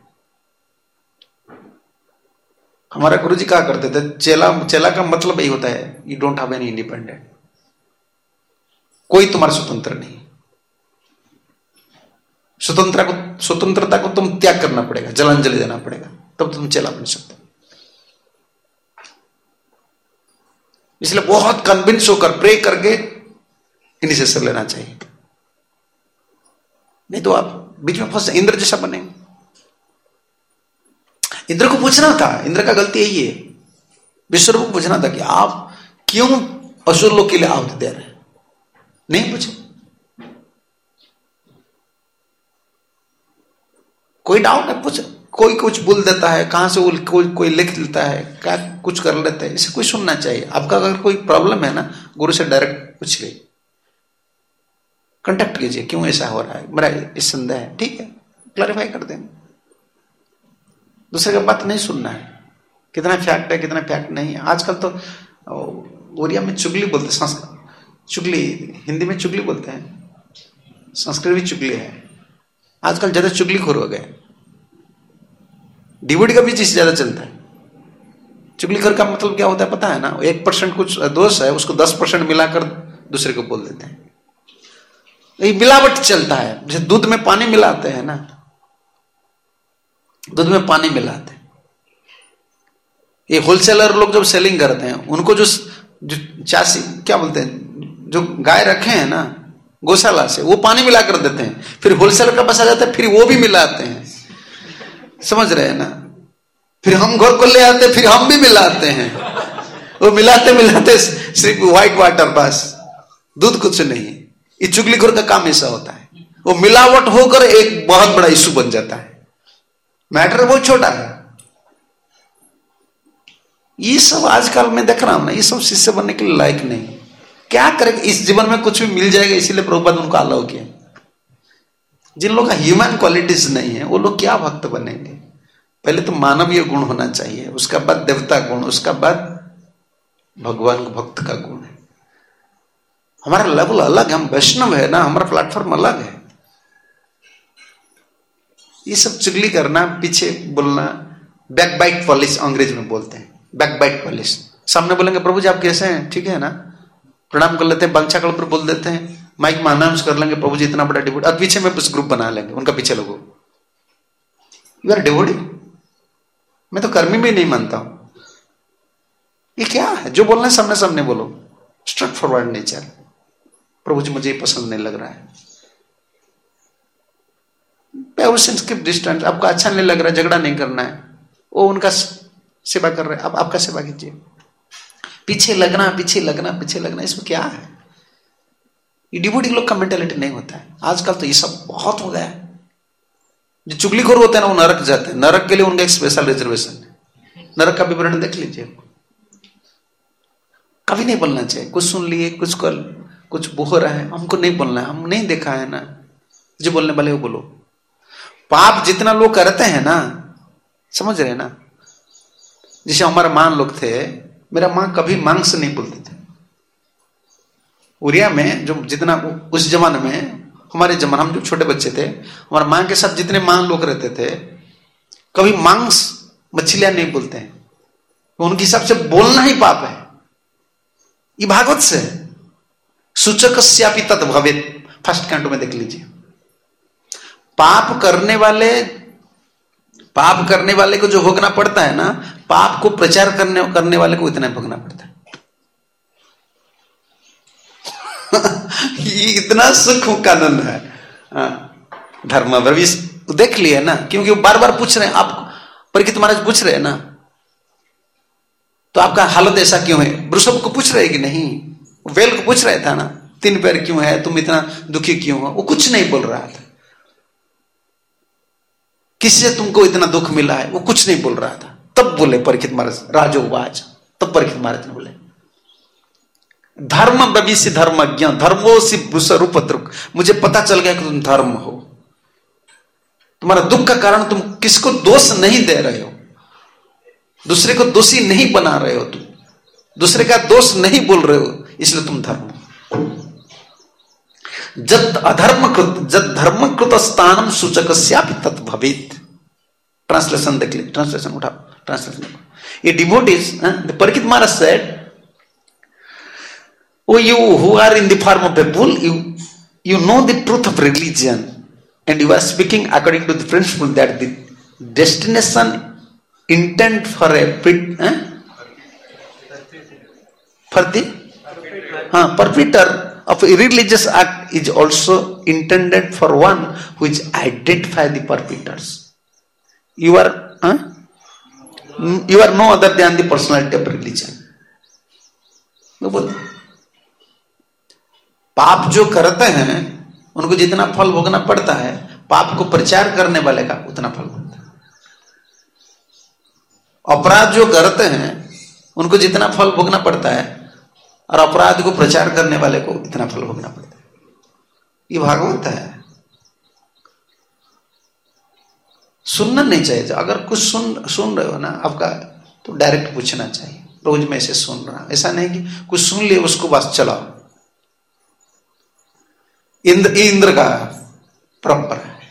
हमारे गुरुजी कहा करते थे, चेला का मतलब यही होता है, you don't have any independent, कोई तुम्हारा स्वतंत्र नहीं। स्वतंत्रता को तुम त्याग करना पड़ेगा, जलांजलि देना पड़ेगा, तब तुम चेला बन सकते हो। इसलिए बहुत कन्विंस होकर प्रे करके इनिशिएशन लेना चाहिए, नहीं तो आप बीच में फंस, इंद्र जैसा बनेंगे। इंद्र को पूछना था, इंद्र का गलती यही है, विश्वरूप को पूछना था कि आप क्यों असुर लोग के लिए आहुति दे रहे हैं, नहीं पूछे। कोई डाउट है पूछ, कोई कुछ बोल देता है, कहां से कोई लिख लेता है, क्या कुछ कर लेता है, इसे कोई सुनना चाहिए। आपका अगर कोई प्रॉब्लम है ना, गुरु से डायरेक्ट पूछ लीजिए, कांटेक्ट कीजिए, क्यों ऐसा हो रहा है, मेरा इस संदेह है, ठीक है, क्लैरिफाई कर देंगे। दूसरे का बात नहीं सुनना है, कितना फैक्ट है कितना फैक्ट नहीं है। आजकल तो ओरिया में चुगली बोलते, चुगली हिंदी में चुगली बोलते हैं, संस्कृत भी चुगली है। आजकल ज्यादा चुगलीखोर हो गए, डीवोडी का भी चीज ज्यादा चलता है। चुगलीखोर का मतलब क्या होता है पता है ना? 1% कुछ दोष है, उसको 10% मिलाकर दूसरे को बोल देते हैं। ये मिलावट चलता है, जैसे दूध में पानी मिलाते हैं ना, दूध में पानी मिलाते हैं। ये होलसेलर लोग जब सेलिंग करते हैं, उनको जो चासी क्या बोलते हैं, जो गाय रखे हैं ना गौशाला से, वो पानी मिला कर देते हैं, फिर होलसेलर का पास आ जाता है, फिर वो भी मिलाते हैं, समझ रहे हैं ना? फिर हम घर को ले आते, फिर हम भी मिलाते हैं, वो मिलाते मिलाते सिर्फ व्हाइट वाटर, बस दूध कुछ नहीं। ये चुगलीखोर का काम ऐसा होता है, वो मिलावट होकर एक बहुत बड़ा इशू बन जाता है। मैटर बहुत छोटा है। ये सब आजकल मैं देख रहा हूं ना, ये सब शिष्य बनने के लिए लायक नहीं। क्या करेगा, इस जीवन में कुछ भी मिल जाएगा, इसीलिए प्रभुपाद उनको अलाउ किया। जिन लोगों का ह्यूमन क्वालिटीज नहीं है, वो लोग क्या भक्त बनेंगे? पहले तो मानवीय गुण होना चाहिए, उसका बाद देवता गुण, उसका बाद भगवान भक्त का गुण है। हमारा लेवल अलग है, हम वैष्णव है ना, हमारा प्लेटफॉर्म अलग है। ये सब चुगली करना, पीछे बोलना, बैक बाइट पॉलिश अंग्रेज में बोलते हैं, बैक बाइट पॉलिश। सामने बोलेंगे प्रभु जी आप कैसे हैं, ठीक है ना, प्रणाम कर लेते हैं, बंचा कल पर बोल देते हैं, माइक में अनाउंस कर लेंगे प्रभु जी इतना बड़ा डिवोटी, अब पीछे में कुछ ग्रुप बना लेंगे, उनका पीछे लोगों, यू आर डिवोटी। मैं तो कर्मी भी नहीं मानता हूं। ये क्या है? जो बोलना है सामने सामने बोलो, स्ट्रेट फॉरवर्ड नेचर। प्रभु जी मुझे पसंद नहीं लग रहा है, डिस्टेंस, आपको अच्छा नहीं लग रहा है, झगड़ा नहीं करना है, वो उनका सेवा कर रहे हैं, अब आपका सेवा कीजिए। पीछे लगना पीछे लगना पीछे लगना, इसमें क्या है? ये डिवोटी लोग का मेंटालिटी नहीं होता है। आजकल तो ये सब बहुत हो गया है। जो चुगलीखोर होते हैं ना, वो नरक जाते हैं, नरक के लिए उनका एक स्पेशल रिजर्वेशन है। नरक का विवरण देख लीजिए। कभी नहीं बोलना चाहिए, कुछ सुन लिए, कुछ बोल रहे हैं, हमको नहीं बोलना है, हम नहीं देखा है ना। जो बोलने वाले वो बोलो। पाप जितना लोग करते हैं ना, समझ रहे हैं ना, जैसे हमारे मां लोग थे, मेरा मां कभी मांस नहीं बोलते थे। उरिया में जो जितना उस जमाने में, हमारे जमाने हम जो छोटे बच्चे थे, हमारे मां के साथ जितने मां लोग रहते थे, कभी मांस मछलियां नहीं बोलते हैं। उनके हिसाब से बोलना ही पाप है। ये भागवत से सूचकस्यापि तत् भवेत्, फर्स्ट कैंटो में देख लीजिए। पाप करने वाले को जो भोगना पड़ता है ना, पाप को प्रचार करने वाले को इतना भोगना पड़ता है। ये इतना सूक्ष्म कानून है। धर्म भविष्य देख लिए ना, क्योंकि वो बार बार पूछ रहे हैं, आप परीक्षित महाराज पूछ रहे हैं ना, तो आपका हालत ऐसा क्यों है? वृषभ को पूछ रहे कि नहीं, वेल को पूछ रहा था ना, 3 पैर क्यों है, तुम इतना दुखी क्यों हो? वो कुछ नहीं बोल रहा था। किससे तुमको इतना दुख मिला है, वो कुछ नहीं बोल रहा था। तब बोले परीक्षित महाराज, राजोवाच, तब परीक्षित महाराज ने बोले, धर्म भविष्य धर्मज्ञ धर्मो से वृषरूप दृक्, मुझे पता चल गया कि तुम धर्म हो। तुम्हारा दुख का कारण तुम किसको दोष नहीं दे रहे हो, दूसरे को दोषी नहीं बना रहे हो, तुम दूसरे का दोष नहीं बोल रहे हो, इसलिए तुम धर्म हो। जद धर्मकृत स्थानम सूचकस्यापि तत् भवेत्। ट्रांसलेशन देख लीजिए, ट्रांसलेशन उठाओ, ट्रांसलेशन। ये devotees, the Parikshit Maharaj said, oh you who are in the form of a bull, you know the truth of religion, and you are speaking according to the principle that the destination intent for a perpetrator of a religious act is also intended for one who is identify the perpetrators. You are no other than the personality of religion. पाप जो करते हैं उनको जितना फल भोगना पड़ता है, पाप को प्रचार करने वाले का उतना फल भोगता है। अपराध जो करते हैं उनको जितना फल भोगना पड़ता है, और अपराध को प्रचार करने वाले को इतना फल भोगना पड़ता है। ये भागवत है, सुनना नहीं चाहिए। अगर कुछ सुन रहे हो ना आपका, तो डायरेक्ट पूछना चाहिए, रोज में ऐसे सुन रहा, ऐसा नहीं कि कुछ सुन लिए उसको बस चलाओ। इंद्र का परंपरा है,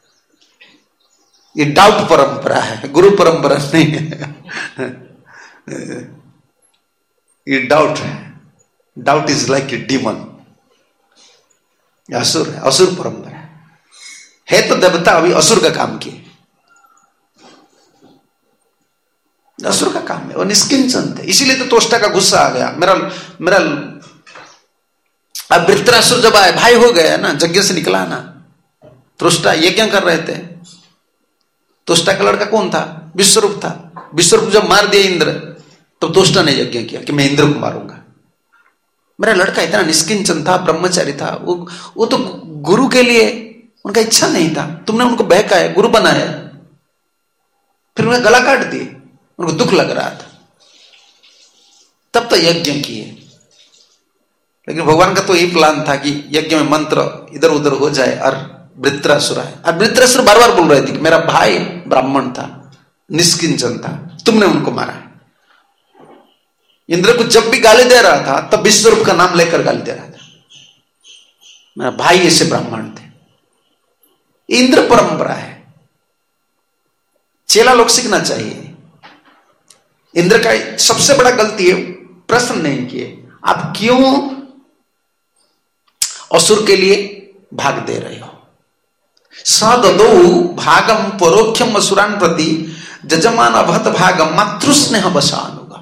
ये डाउट परंपरा है, गुरु परंपरा नहीं है। ये डाउट है, doubt is like a demon, असुर है, असुर परंपरा है तो देवता अभी असुर का काम किए, असुर का काम है, वो निष्किंचन थे। इसीलिए तो तोष्टा का गुस्सा आ गया, मेरा अब वृत्रासुर जब आए, भाई हो गया ना, यज्ञ से निकला ना, त्रोष्टा यज्ञ कर रहे थे। त्रोष्टा का लड़का कौन था? विश्वरूप था। विश्वरूप जब मार दिया इंद्र, तो त्रोष्टा ने यज्ञ किया कि मैं इंद्र को मारूंगा। मेरा लड़का इतना निष्किंचन था, ब्रह्मचारी था, वो तो गुरु के लिए उनका इच्छा नहीं था, तुमने उनको बहकाया, गुरु बनाया, फिर उन्हें गला काट दिए, उनको दुख लग रहा था, तब तो यज्ञ किए। लेकिन भगवान का तो यही प्लान था कि यज्ञ में मंत्र इधर उधर हो जाए और वृत्रासुर आए। और वृत्रासुर बार बार बोल रहे थे कि मेरा भाई ब्राह्मण था, निष्किंचन था, तुमने उनको मारा। इंद्र को जब भी गाली दे रहा था, तब विश्वरूप का नाम लेकर गाली दे रहा था, मेरा भाई ऐसे ब्राह्मण थे। इंद्र परंपरा है, चेला लोग सीखना चाहिए। इंद्र का सबसे बड़ा गलती है, प्रश्न नहीं किए, आप क्यों असुर के लिए भाग दे रहे हो? सददौ भागम परोक्षम असुरान प्रति जजमान अभत भागम मातृस्नेह वशानुगा।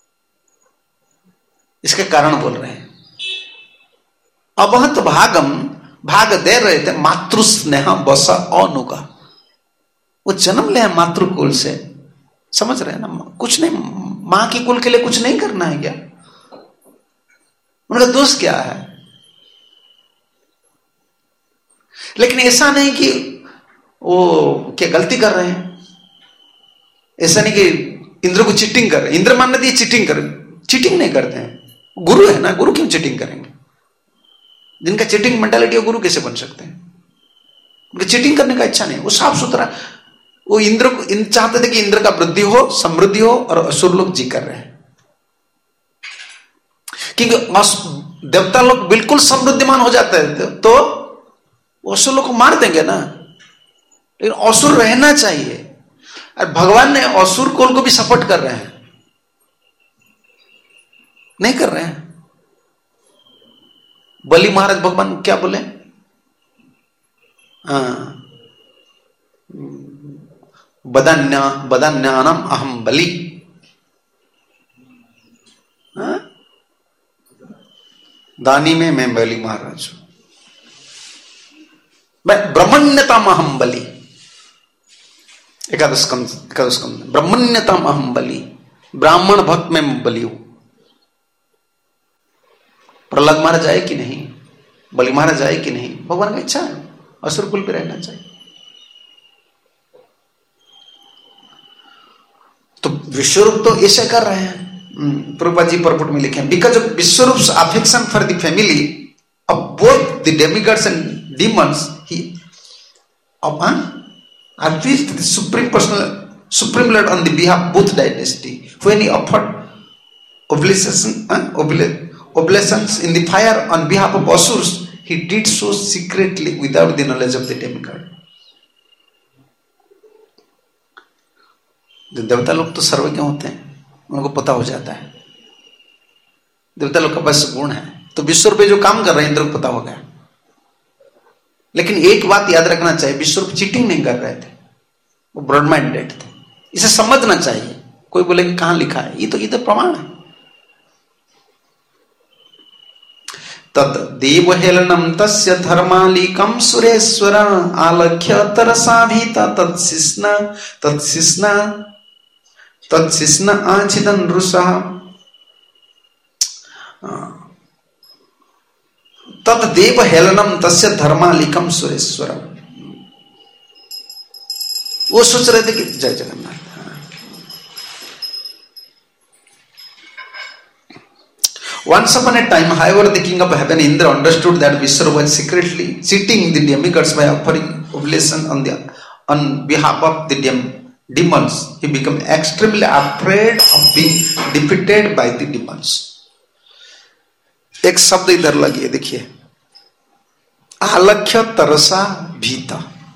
इसके कारण बोल रहे हैं, अभत भागम, भाग दे रहे थे, मातृस्नेह वश अनुगा। वो जन्म ले मातृकुल से, समझ रहे हैं ना, कुछ नहीं, मां की कुल के लिए कुछ नहीं करना है क्या? उनका दोष क्या है? लेकिन ऐसा नहीं कि वो क्या गलती कर रहे हैं, ऐसा नहीं कि इंद्र को चीटिंग कर रहे हैं। इंद्र मानने दिए चीटिंग कर, चीटिंग नहीं करते हैं, गुरु है ना, गुरु क्यों चीटिंग करेंगे? जिनका चीटिंग मेंटालिटी है, गुरु कैसे बन सकते हैं? उनकी चीटिंग करने का इच्छा नहीं, वो साफ सुथरा, वो इंद्र को चाहते थे कि इंद्र का वृद्धि हो, समृद्धि हो, और असुर लोग जी कर रहे हैं। क्योंकि देवता लोग बिल्कुल समृद्धिमान हो जाते हैं तो असुर लोग को मार देंगे ना, लेकिन असुर रहना चाहिए। और भगवान ने असुर कुल को भी सपोर्ट कर रहे हैं, नहीं कर रहे हैं। बलि महाराज भगवान क्या बोले, बदान्यानम अहम बलि, दानी में मैं बलि महाराज हूं, मैं ब्रह्मण्यताम अहम बलि, एकादश स्कंद ब्रह्मण्यताम अहम बलि, ब्राह्मण भक्त में बलि हूं। प्रहलाद महाराज आए कि नहीं, बलि महाराज आए कि नहीं, भगवान का इच्छा है असुर कुल पे रहना चाहिए। तो विश्वरूप तो ऐसा कर रहे हैं। प्रभुपाद जी परपुट में लिखे, because of Vishvarupa's affection for the family of both the demigods and demons, he appeased the supreme lord on the behalf of both dynasty. When he offered oblations in the fire on behalf of Asurs, he did so secretly without the knowledge of the demigod. जो देवता लोग तो सर्वज्ञ होते हैं, उनको पता हो जाता है, देवता लोग का बस गुण है। तो विश्वरूप पे जो काम कर रहे हैं इंद्र को पता हो गया। लेकिन एक बात याद रखना चाहिए, विश्वरूप चीटिंग नहीं कर रहे थे, वो ब्रॉड माइंडेड थे। इसे समझना चाहिए। कोई बोले कि कहां लिखा है, ये तो प्रमाण है। तत् देवहेलनम तस्य धर्मालिकम सुरेश्वर आलख्य तरसाभीता तत्सिस्न आचिदन रुषः तत् देवहेलनम तस्य धर्मालिकम सुरेश्वरम। वो सोच रहे थे कि जय Jagannath. Once upon a time, however, the king of heaven Indra understood that Vishnu was secretly cheating the demigods by offering oblation on behalf of the demons. He became extremely afraid of being defeated by the demons. एक शब्द इधर लगिए, देखिए, आलख्य तरसा भीता।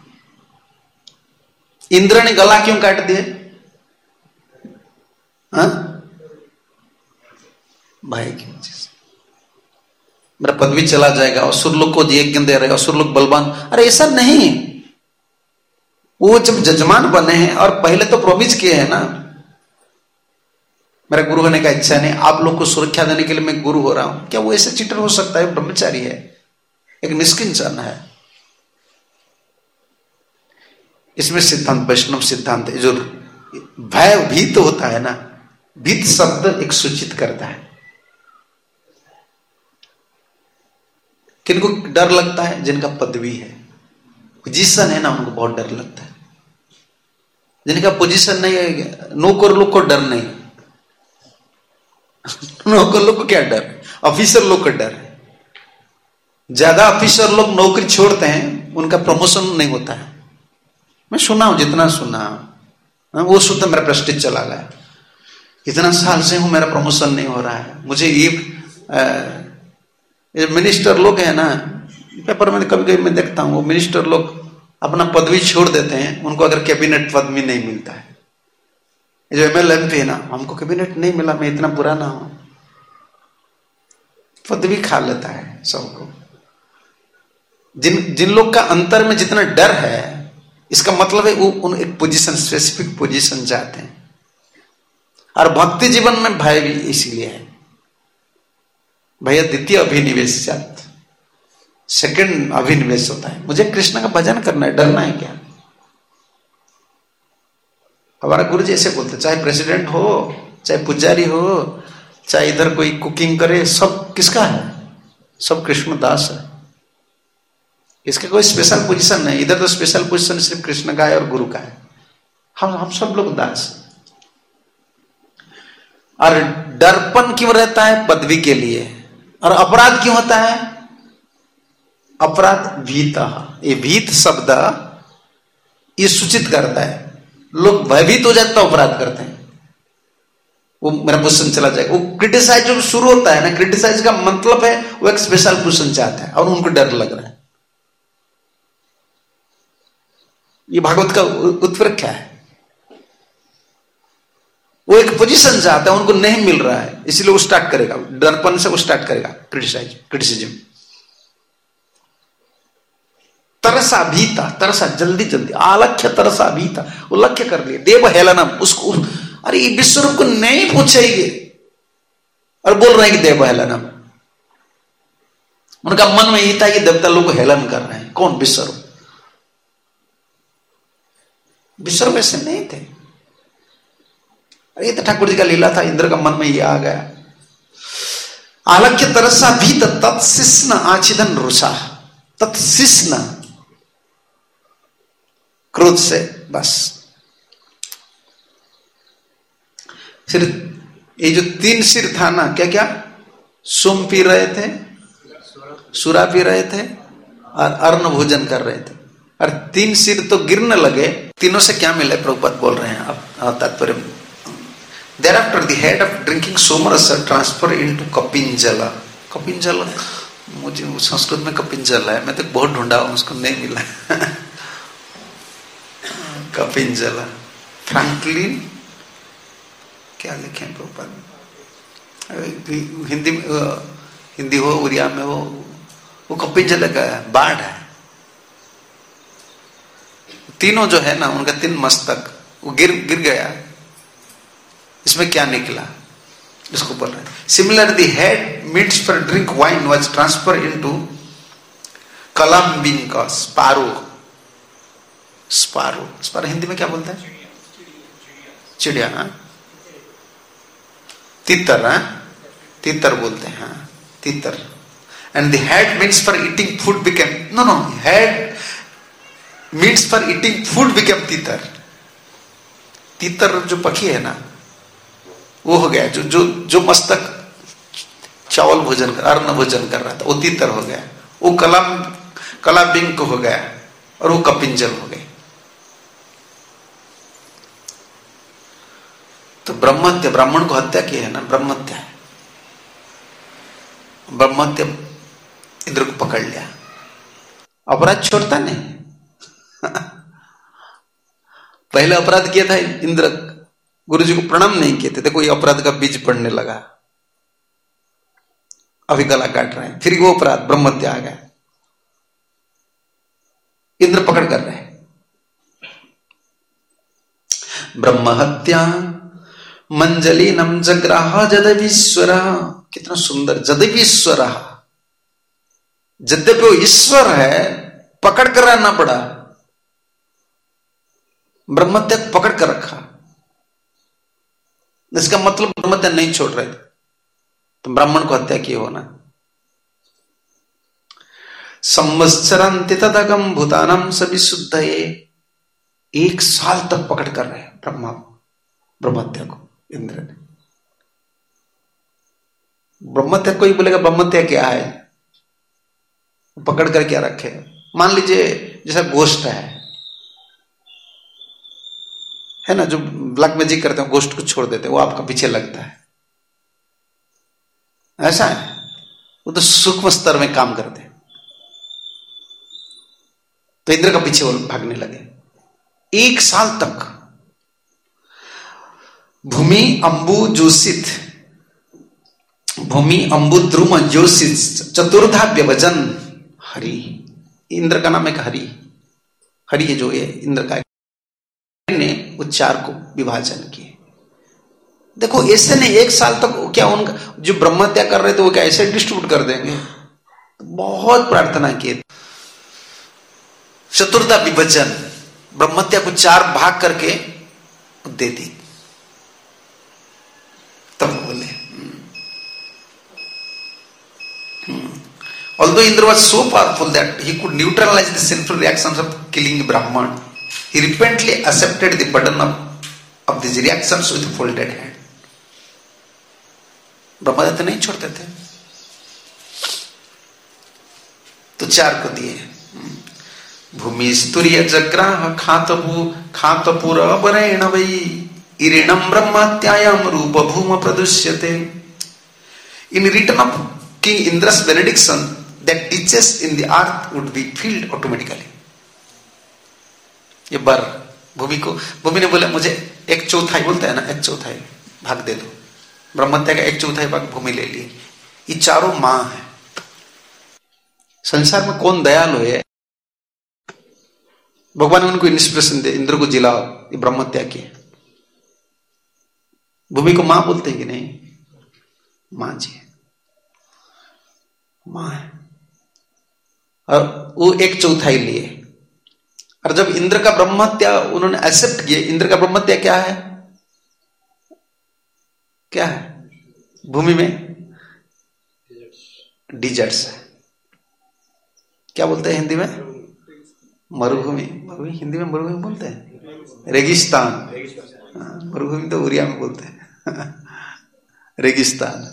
इंद्र ने गला क्यों काट दिए? भाई की वजह से मेरा पदवी चला जाएगा, असुर लोग को यज्ञ दे रहे, असुर लोग बलवान। अरे ऐसा नहीं, वो जब जजमान बने हैं और पहले तो प्रॉमिस किए हैं ना, मेरा गुरु होने का इच्छा नहीं, आप लोग को सुरक्षा देने के लिए मैं गुरु हो रहा हूं। क्या वो ऐसे चीटर हो सकता है? ब्रह्मचारी है, एक निष्किंचन है। इसमें सिद्धांत वैष्णव सिद्धांत है। जो भय भीत होता है ना, भीत शब्द एक सूचित करता है। किनको डर लगता है? जिनका पदवी है, पोजीशन है ना, उनको बहुत डर लगता है। जिनका पोजीशन नहीं है, नौकर लोग को डर नहीं। नौकर लोग को क्या डर? ऑफिसर लोग को डर है। ज्यादा ऑफिसर लोग नौकरी छोड़ते हैं, उनका प्रमोशन नहीं होता है। मैं सुना हूं, जितना सुना वो शुद्ध मेरा प्रेस्टीज चला गया। इतना साल से हूं, मेरा प्रमोशन नहीं हो रहा है। मुझे ये मिनिस्टर लोग हैं ना, पेपर में कभी कभी मैं देखता हूं, वो मिनिस्टर लोग अपना पदवी छोड़ देते हैं, उनको अगर कैबिनेट पद भी नहीं मिलता है। जो MLMP है ना, हमको कैबिनेट नहीं मिला, मैं इतना बुरा ना हूं, पदवी खा लेता है सबको। जिन लोग का अंतर में जितना डर है, इसका मतलब है वो उन एक पोजीशन, स्पेसिफिक पोजीशन चाहते हैं। और भक्ति जीवन में भय भी इसीलिए है। भैया द्वितीय अभिनिवेश, सेकंड अभिनिवेश होता है। मुझे कृष्ण का भजन करना है, डरना है क्या? हमारा गुरु जी ऐसे बोलते, चाहे प्रेसिडेंट हो, चाहे पुजारी हो, चाहे इधर कोई कुकिंग करे, सब किसका है? सब कृष्ण दास है। इसका कोई स्पेशल पोजीशन नहीं। इधर तो स्पेशल पोजीशन सिर्फ कृष्ण का है और गुरु का है। हम सब लोग दास। और डरपन क्यों रहता है? पदवी के लिए। और अपराध क्यों होता है? अपराध भीता, ये भीत शब्द ये सूचित करता है लोग भयभीत हो जाते तो अपराध करते हैं। वो मेरा क्वेश्चन चला जाएगा। वो क्रिटिसाइज जो शुरू होता है ना, क्रिटिसाइज का मतलब है वो एक स्पेशल क्वेश्चन चाहता है और उनको डर लग रहा है। ये भागवत का उत्प्रेक्षा है। वो एक पोजीशन चाहता है, उनको नहीं मिल रहा है, इसलिए वो स्टार्ट करेगा, डरपन से वो स्टार्ट करेगा क्रिटिसिज्म। तरसा भीता, तरसा जल्दी जल्दी, आलक्ष्य तरसा भीता, वो लक्ष्य कर लिया देव हेलनम, उसको अरे ये विश्वरूप को नहीं पूछेंगे और बोल रहे हैं कि देव हेलनम। उनका मन में यही था कि देवता लोग को हेलन कर रहे हैं। कौन? विश्वरूप। विश्वरूप ऐसे नहीं थे। अरे ये तो ठाकुर जी का लीला था, इंद्र का मन में ये आ गया। आलक्ष्य तरसा भीत तत्सिस्न आचिदन रुषा, तत्सिस्न क्रोध से बस। फिर ये जो 3 सिर था ना, क्या क्या? सोम पी रहे थे, सुरा पी रहे थे और अर्ण भोजन कर रहे थे, और 3 सिर तो गिरने लगे। तीनों से क्या मिला? प्रभुपाद बोल रहे हैं अब तात्पर्य। Thereafter the head of drinking somarasa transfer into कपिंजला। कपिंजला मुझे संस्कृत में कपिंजला है, मैं तो बहुत ढूंढा हूं, उसको नहीं मिला। कपिंजला, फ्रैंकलिन क्या लिखे प्रभुपाद? हिंदी हो उड़िया में हो, वो कपिंजला का बाढ़ है। तीनों जो है ना, उनका 3 मस्तक वो गिर गया। इसमें क्या निकला? इसको बोल रहे हैं। Similar the head meets for drink wine was transfer into columbine का स्पारो। स्पारो, स्पारो हिंदी में क्या बोलते हैं? चिड़िया। हाँ, तीतर। हाँ, तीतर बोलते हैं। हाँ, तीतर। And the head meets for eating food became no head meets for eating food became teetar. तीतर जो पक्षी है ना, वो हो गया जो मस्तक चावल भोजन अन्न भोजन कर रहा था, वो तीतर हो गया। वो कलाबिंक हो गया और वो कपिंजल हो गए। तो ब्रह्मत्य, ब्राह्मण को हत्या की है ना, ब्रह्मत्य है। ब्रह्मत्य इंद्र को पकड़ लिया। अपराध छोड़ता नहीं। पहले अपराध किया था इंद्र, गुरु जी को प्रणाम नहीं किए थे, देखो ये अपराध का बीज पड़ने लगा, अभी गला काट रहे हैं। फिर वो अपराध ब्रह्मत्या आ गया, इंद्र पकड़ कर रहे हैं। ब्रह्महत्या मंजलिनम जग्राह जदवीश्वर। कितना सुंदर, जदवीश्वर। यद्यपि वो ईश्वर है, पकड़ कर रहना पड़ा। ब्रह्मत्या को पकड़ कर रखा। इसका मतलब ब्रह्मत्या नहीं छोड़ रहे थे, तो ब्राह्मण को हत्या की होना। संवत्सरंति तदगम भूतानम सभी शुद्ध। 1 साल तक पकड़ कर रहे ब्रह्मत्या को इंद्र ने। ब्रह्मत्या कोई बोलेगा ब्रह्मत्या क्या है, पकड़ कर क्या रखे? मान लीजिए जैसा गोश्त है ना, जो ब्लैक मैजिक करते हैं, गोश्त को छोड़ देते हैं, वो आपका पीछे लगता है, ऐसा है। वो तो सूक्ष्म स्तर में काम करते हैं। तो इंद्र का पीछे वो भागने लगे 1 साल तक। भूमि अंबु जोशित, भूमि अंबु द्रुम जोशित चतुर्धा व्यवजन हरि। इंद्र का नाम एक हरि, हरि है जो ये इंद्र का ने वो 4 को विभाजन किए। देखो ऐसे नहीं 1 साल तक क्या उनका जो ब्रह्मत्या कर रहे थे वो क्या ऐसे डिस्ट्रीब्यूट कर देंगे? बहुत प्रार्थना किए। चतुर्था विभजन, ब्रह्मत्या को 4 भाग करके दे दी। तब बोले although Indra was so powerful that he could neutralize the sinful reactions of killing Brahman, he repentantly accepted the burden of these reactions with folded hand. Brahmadatta नहीं छोड़ते थे। तो 4 को दिए। भूमि स्तुर्य जग्राह खातपुर वरेण वै इरिणम ब्रह्मत्यायाम रूप Bhoom प्रदुष्यते। In written up King Indra's benediction that ditches in the earth would be filled automatically. ये बर भूमि ने बोला मुझे 1/4 बोलता है ना, 1/4 भाग दे दो। ब्रह्मत्या का 1/4 भाग भूमि ले लिए। ये चारों मां है। संसार में कौन दयालु है? भगवान ने उनको इंस्पिरेशन दे, इंद्र को जिलाओ, ये ब्रह्मत्या की है। भूमि को मां बोलते हैं कि नहीं? मां जी मां है। और वो 1/4 लिए। और जब इंद्र का ब्रह्मत्या उन्होंने एक्सेप्ट किया, इंद्र का ब्रह्मत्या क्या है? क्या है? भूमि में डिजर्ट्स है। क्या बोलते हैं हिंदी में? मरुभूमि। हिंदी में मरुभूमि बोलते हैं, रेगिस्तान। मरुभूमि तो उड़िया में बोलते हैं रेगिस्तान।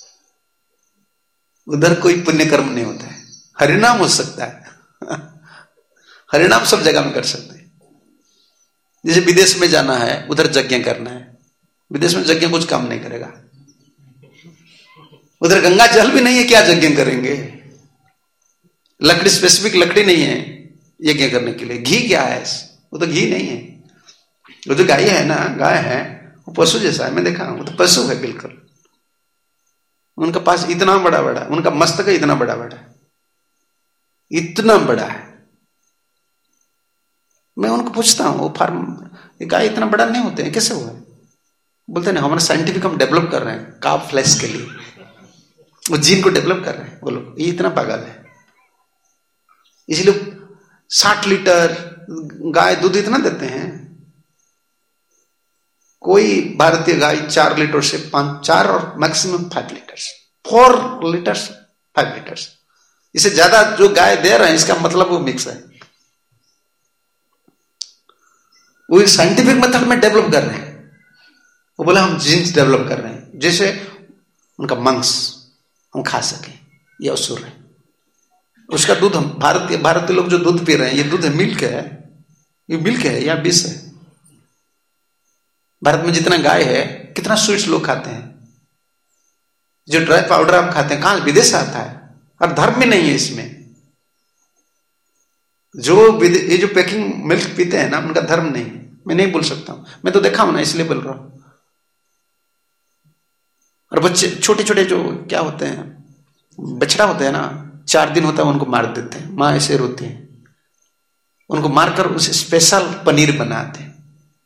उधर कोई पुण्य कर्म नहीं होता है। हरिनाम हो सकता है हरिनाम सब जगह में कर सकते हैं। जैसे विदेश में जाना है, उधर यज्ञ करना है। विदेश में यज्ञ कुछ काम नहीं करेगा। उधर गंगा जल भी नहीं है, क्या यज्ञ करेंगे? लकड़ी, स्पेसिफिक लकड़ी नहीं है यज्ञ करने के लिए। घी क्या है? वो तो घी नहीं है। वो जो गाय है ना, गाय है, वो पशु जैसा है। मैं देखा, वो तो पशु है बिल्कुल। उनका पास इतना बड़ा बड़ा, उनका मस्तक इतना बड़ा बड़ा, इतना बड़ा है। मैं उनको पूछता हूं, वो फार्म गाय इतना बड़ा नहीं होते हैं, कैसे हुआ? बोलते हैं हमारा साइंटिफिक हम डेवलप कर रहे हैं काफ फ्लैश के लिए, वो जीन को डेवलप कर रहे हैं। वो लोग ये इतना पागल है, इसलिए 60 लीटर गाय दूध इतना देते हैं। कोई भारतीय गाय 4 लीटर से 4 और मैक्सिमम 5 लीटर, 4 लीटर्स 5 लीटर्स। इससे ज्यादा जो गाय दे रहे हैं, इसका मतलब वो मिक्स है। वो साइंटिफिक मेथड में डेवलप कर रहे हैं। वो बोला हम जीन्स डेवलप कर रहे हैं, जैसे उनका मांस हम खा सके। ये असुर है। उसका दूध हम भारतीय लोग जो दूध पी रहे हैं, ये दूध है, मिल्क है। ये मिल्क है या विष है? भारत में जितना गाय है, कितना स्वीट्स लोग खाते हैं। जो ड्राई पाउडर आप खाते हैं, कहां? विदेश से आता है। और धर्म में नहीं है इसमें। ये जो पैकिंग मिल्क पीते हैं ना, उनका धर्म नहीं है। मैं नहीं बोल सकता हूं, मैं तो देखा हूं ना, इसलिए बोल रहा हूं। और बच्चे छोटे छोटे जो क्या होते हैं, बछड़ा होते हैं ना, 4 दिन होता है, उनको मार देते हैं। माँ ऐसे रोती है, उनको मारकर उसे स्पेशल पनीर बनाते हैं।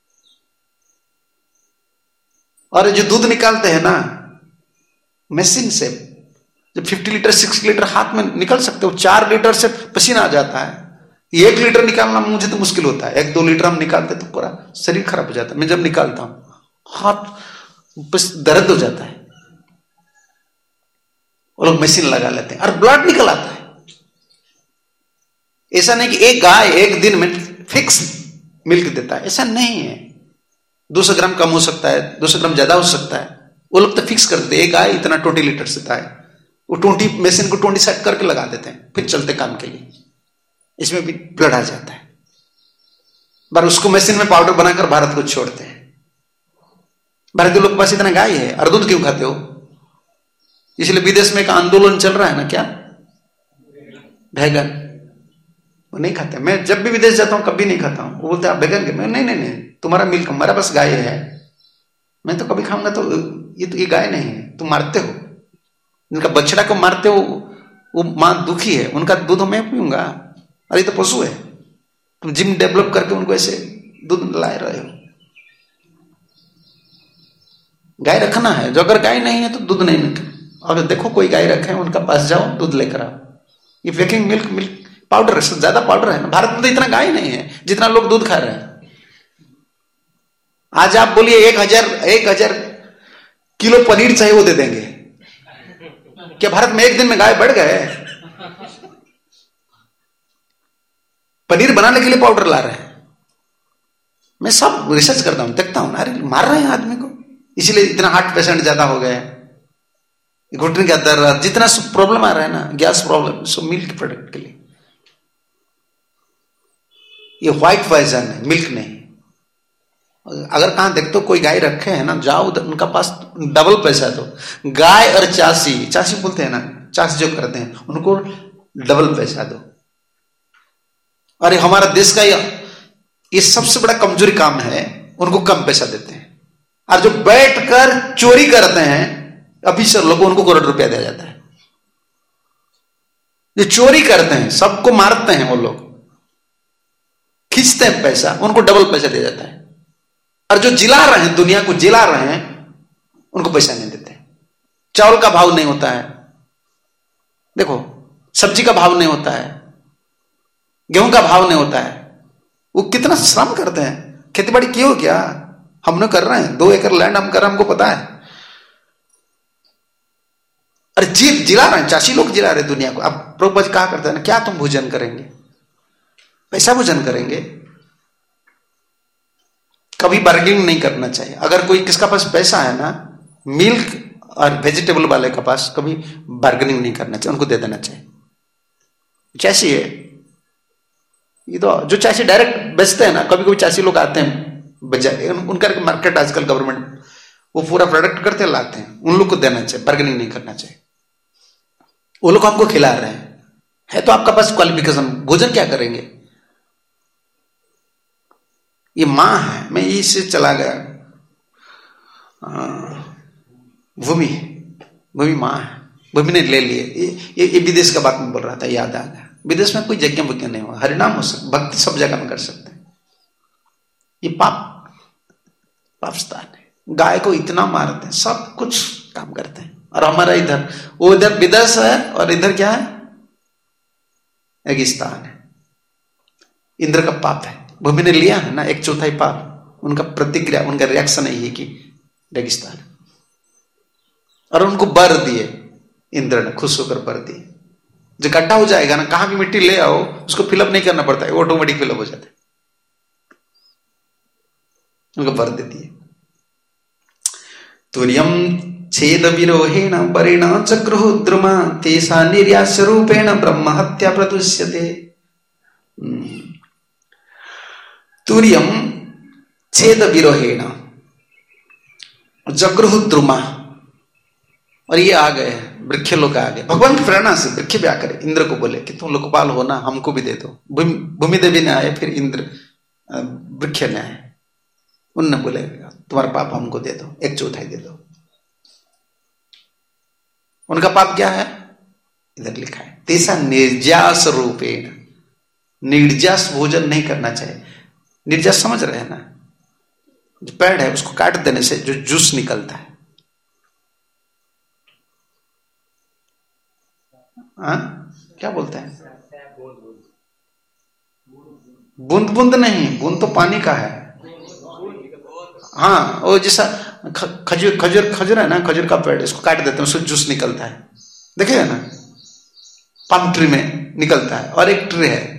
और जो दूध निकालते हैं ना मशीन से, जब 50 लीटर 60 लीटर हाथ में निकल सकते हो, 4 लीटर से पसीना आ जाता है। 1 लीटर निकालना मुझे तो मुश्किल होता है। 1-2 लीटर हम निकालते तो पूरा शरीर खराब हो जाता है। मैं जब निकालता हूं हाथ बस दर्द हो जाता है। वो लोग मशीन लगा लेते हैं और ब्लड निकल आता है। ऐसा नहीं कि एक गाय एक दिन में फिक्स मिल्क देता है, ऐसा नहीं है। 200 ग्राम कम हो सकता है, 200 ग्राम ज्यादा हो सकता है। वो लोग तो फिक्स कर देते हैं, एक गाय इतना 20 लीटर देता है। वो 20 मशीन को 20 सेट करके लगा देते हैं, फिर चलते काम के लिए। इसमें भी ब्लड आ जाता है। पर उसको मशीन में पाउडर बनाकर भारत को छोड़ते हैं। भारतीय लोग के पास इतना गाय है और दूध क्यों खाते हो? इसलिए विदेश में एक आंदोलन चल रहा है ना, क्या? वेगन। वो नहीं खाते। मैं जब भी विदेश जाता हूं कभी नहीं खाता हूं। वो बोलते हैं आप वेगन के? मैं नहीं, तुम्हारा मिल्क, हमारा पास गाय है, मैं तो कभी खाऊंगा। तो ये गाय नहीं है, तुम मारते हो। जिनका बछड़ा को मारते हो वो मां दुखी है, उनका दूध मैं पीऊंगा। अरे तो पशु है, तुम जिम डेवलप करके उनको ऐसे दूध ला रहे हो। गाय रखना है, जो अगर गाय नहीं है तो दूध नहीं निकले। अगर देखो कोई गाय रखे, उनका पास जाओ, दूध लेकर आओ। ये पैकिंग मिल्क पाउडर है, ज्यादा पाउडर है ना। भारत में तो इतना गाय नहीं है जितना लोग दूध खा रहे हैं। आज आप बोलिए 1000 किलो पनीर चाहिए, वो दे देंगे। क्या भारत में एक दिन में गाय बढ़ गए? पनीर बनाने के लिए पाउडर ला रहे हैं। मैं सब रिसर्च करता हूं, देखता हूं, अरे मार रहे हैं आदमी को, इसलिए इतना हार्ट पेशेंट ज्यादा हो गए। घुटने का दर्द, जितना सब प्रॉब्लम आ रहा है ना, गैस प्रॉब्लम, सब मिल्क प्रोडक्ट के लिए। ये व्हाइट पॉइजन है, मिल्क नहीं। अगर कहां देखते हो कोई गाय रखे हैं ना, जाओ उधर उनका पास डबल पैसा दो। गाय और चासी, चासी बोलते हैं ना, चासी जो करते हैं उनको डबल पैसा दो। अरे हमारा देश का ये सबसे बड़ा कमजोरी काम है, उनको कम पैसा देते हैं। और जो बैठकर चोरी करते हैं ऑफिसर लोग, उनको करोड़ रुपया दिया जाता है। जो चोरी करते हैं, सबको मारते हैं, वो लोग खींचते हैं पैसा, उनको डबल पैसा दिया जाता है। और जो जिला रहे हैं, दुनिया को जिला रहे हैं, उनको पैसा नहीं देते। चावल का भाव नहीं होता है, देखो सब्जी का भाव नहीं होता है, गेहूं का भाव नहीं होता है। वो कितना श्रम करते हैं, खेती बाड़ी की हो क्या, हमने कर रहे हैं, 2 एकड़ लैंड हम कर रहे हैं, हमको पता है। अरे जिला रहे हैं, चाची लोग जिला रहे दुनिया को। अब प्रभुपाद कहा करते हैं ना, क्या तुम भोजन करेंगे, पैसा भोजन करेंगे। कभी बार्गेनिंग नहीं करना चाहिए। अगर कोई किसका पास पैसा है ना, मिल्क और वेजिटेबल वाले का पास, कभी बार्गेनिंग नहीं करना चाहिए, उनको दे देना चाहिए। चाची है ये तो, जो चाची डायरेक्ट बेचते हैं ना, कभी कभी चाची लोग आते हैं बजाय, उनका मार्केट आजकल गवर्नमेंट वो पूरा प्रोडक्ट करते लाते हैं, उन लोग को देना चाहिए, बार्गेनिंग नहीं करना चाहिए। वो लोग हमको खिला रहे हैं, है तो आपका पास क्वालिफिकेशन, भोजन क्या करेंगे। ये मां है, मैं इससे चला गया, भूमि मां है, भूमि ने ले लिए। ये विदेश का बात में बोल रहा था, याद आ गया। विदेश में कोई यज्ञ वज्ञ नहीं हुआ, हरिनाम हो सकता, भक्ति सब जगह में कर सकते हैं। ये पाप स्थान है। गाय को इतना मारते हैं, सब कुछ काम करते हैं। और हमारा इधर, वो इधर विदेश है और इधर क्या है, रेगिस्तान है। इंद्र का पाप है, भूमि ने लिया है ना 1/4 पाप। उनका प्रतिक्रिया, उनका रिएक्शन यही है कि रेगिस्तान, और उनको बर दिए इंद्र ने, खुश होकर बर दिए। जो इकट्ठा हो जाएगा ना, कहां भी मिट्टी ले आओ, उसको फिलअप नहीं करना पड़ता है, ऑटोमेटिक फिलअप हो जाता है। उनको बर दे दिए। तुर्यम छेद विरोहेण बरेण चक्रुद्रुमा तेषा निर्यास रूपेण ब्रह्म हत्या प्रदुष्यते। तुर्यम छेद विरोहेण जगृहुद्रुमा, और ये आ गए वृक्ष लोग आ गए भगवान की प्रेरणा से। वृक्ष भी आकर इंद्र को बोले कि तुम लोकपाल हो ना, हमको भी दे दो। भूमि देवी ने आए, फिर इंद्र वृक्ष ने आए, उनने बोले तुम्हारा पाप हमको दे दो, 1/4 दे दो। उनका पाप क्या है, इधर लिखा है, तेसा निर्जास रूपेण। निर्जास भोजन नहीं करना चाहिए। निर्जास समझ रहे हैं ना, जो पेड़ है उसको काट देने से जो जूस निकलता है, क्या बोलते हैं, बूंद बूंद नहीं, बूंद तो पानी का है। हाँ, वो जैसा खजूर है ना, खजूर का पेड़, इसको काट देते हैं, उसको जूस निकलता है, देखिए ना, पाम ट्री में निकलता है। और एक ट्री है,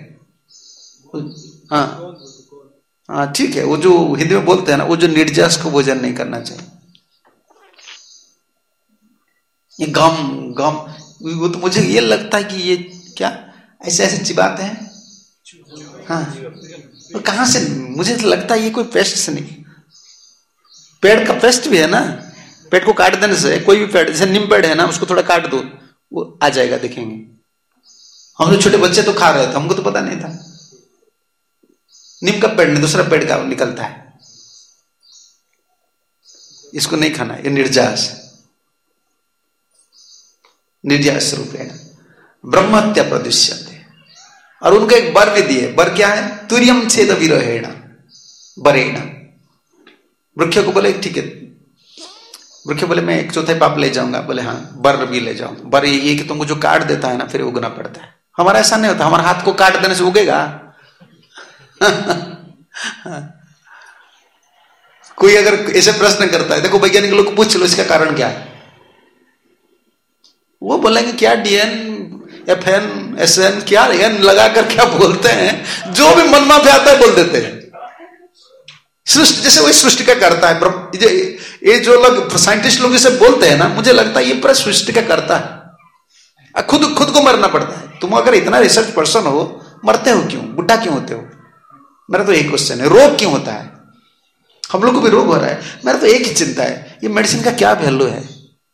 हाँ ठीक है, वो जो हिंदी में बोलते हैं ना, वो जो निर्जास को भोजन नहीं करना चाहिए। ये गम, वो तो मुझे ये लगता है कि ये क्या ऐसे चिबाते हैं। हाँ, तो कहां से, मुझे तो लगता है ये कोई पेस्ट से नहीं, पेड़ का पेस्ट भी है ना। पेड़ को काट देने से, कोई भी पेड़, जैसे नीम पेड़ है ना, उसको थोड़ा काट दो, वो आ जाएगा, देखेंगे। हम लोग छोटे बच्चे तो खा रहे थे, हमको तो पता नहीं था। नीम का पेड़ नहीं, दूसरा पेड़ का निकलता है, इसको नहीं खाना, ये निर्जास, निर्जास रूपेण ब्रह्म हत्या प्रदुष्यते। और उनको एक वर भी दिए, वर क्या है, तुर्यम छेद विरोहेण बरेण। वृक्ष को बोले ठीक है, वृक्ष बोले मैं 1/4 पाप ले जाऊंगा, बोले हाँ, वर भी ले जाऊंगा। वर ये कि तुमको जो काट देता है ना, फिर उगना पड़ता है। हमारा ऐसा नहीं होता, हमारा हाथ को काट देने से उगेगा। कोई अगर ऐसे प्रश्न करता है, देखो वैज्ञानिक लोग को पूछ लो इसका कारण क्या है, वो बोलेंगे क्या DN FN SN क्या एन लगाकर क्या बोलते हैं, जो भी मन में आता है बोल देते हैं। सृष्टि, जैसे वही सृष्टि का करता है, ये जो लोग साइंटिस्ट लोग इसे बोलते हैं ना, मुझे लगता है ये पूरा सृष्टि का करता है। खुद को मरना पड़ता है। तुम अगर इतना रिसर्च पर्सन हो, मरते हो क्यों? बुढ़ा क्यों होते हो? मेरा तो एक क्वेश्चन है, रोग क्यों होता है? हम लोग को भी रोग हो रहा है। मेरा तो एक ही चिंता है, ये मेडिसिन का क्या वैल्यू है?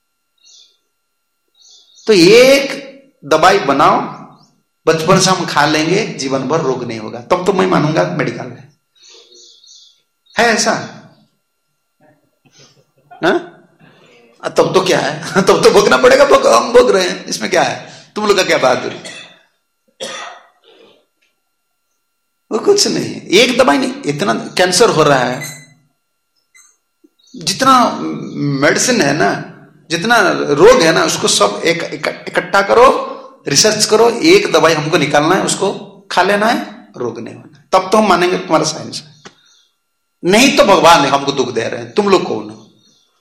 तो एक दवाई बनाओ, बचपन से हम खा लेंगे, जीवन भर रोग नहीं होगा, तब तो मैं मानूंगा मेडिकल में है ऐसा। तब तो क्या है? तब तो भोगना पड़ेगा, हम भोग रहे हैं, इसमें क्या है? तुम लोग का क्या बहादुरी? वो कुछ नहीं, एक दवाई नहीं। इतना कैंसर हो रहा है, जितना मेडिसिन है ना, जितना रोग है ना, उसको सब इकट्ठा करो, रिसर्च करो, एक दवाई हमको निकालना है, उसको खा लेना है, रोग नहीं होना, तब तो हम मानेंगे तुम्हारा साइंस है। नहीं तो भगवान है हमको दुख दे रहे हैं, तुम लोग कौन हो?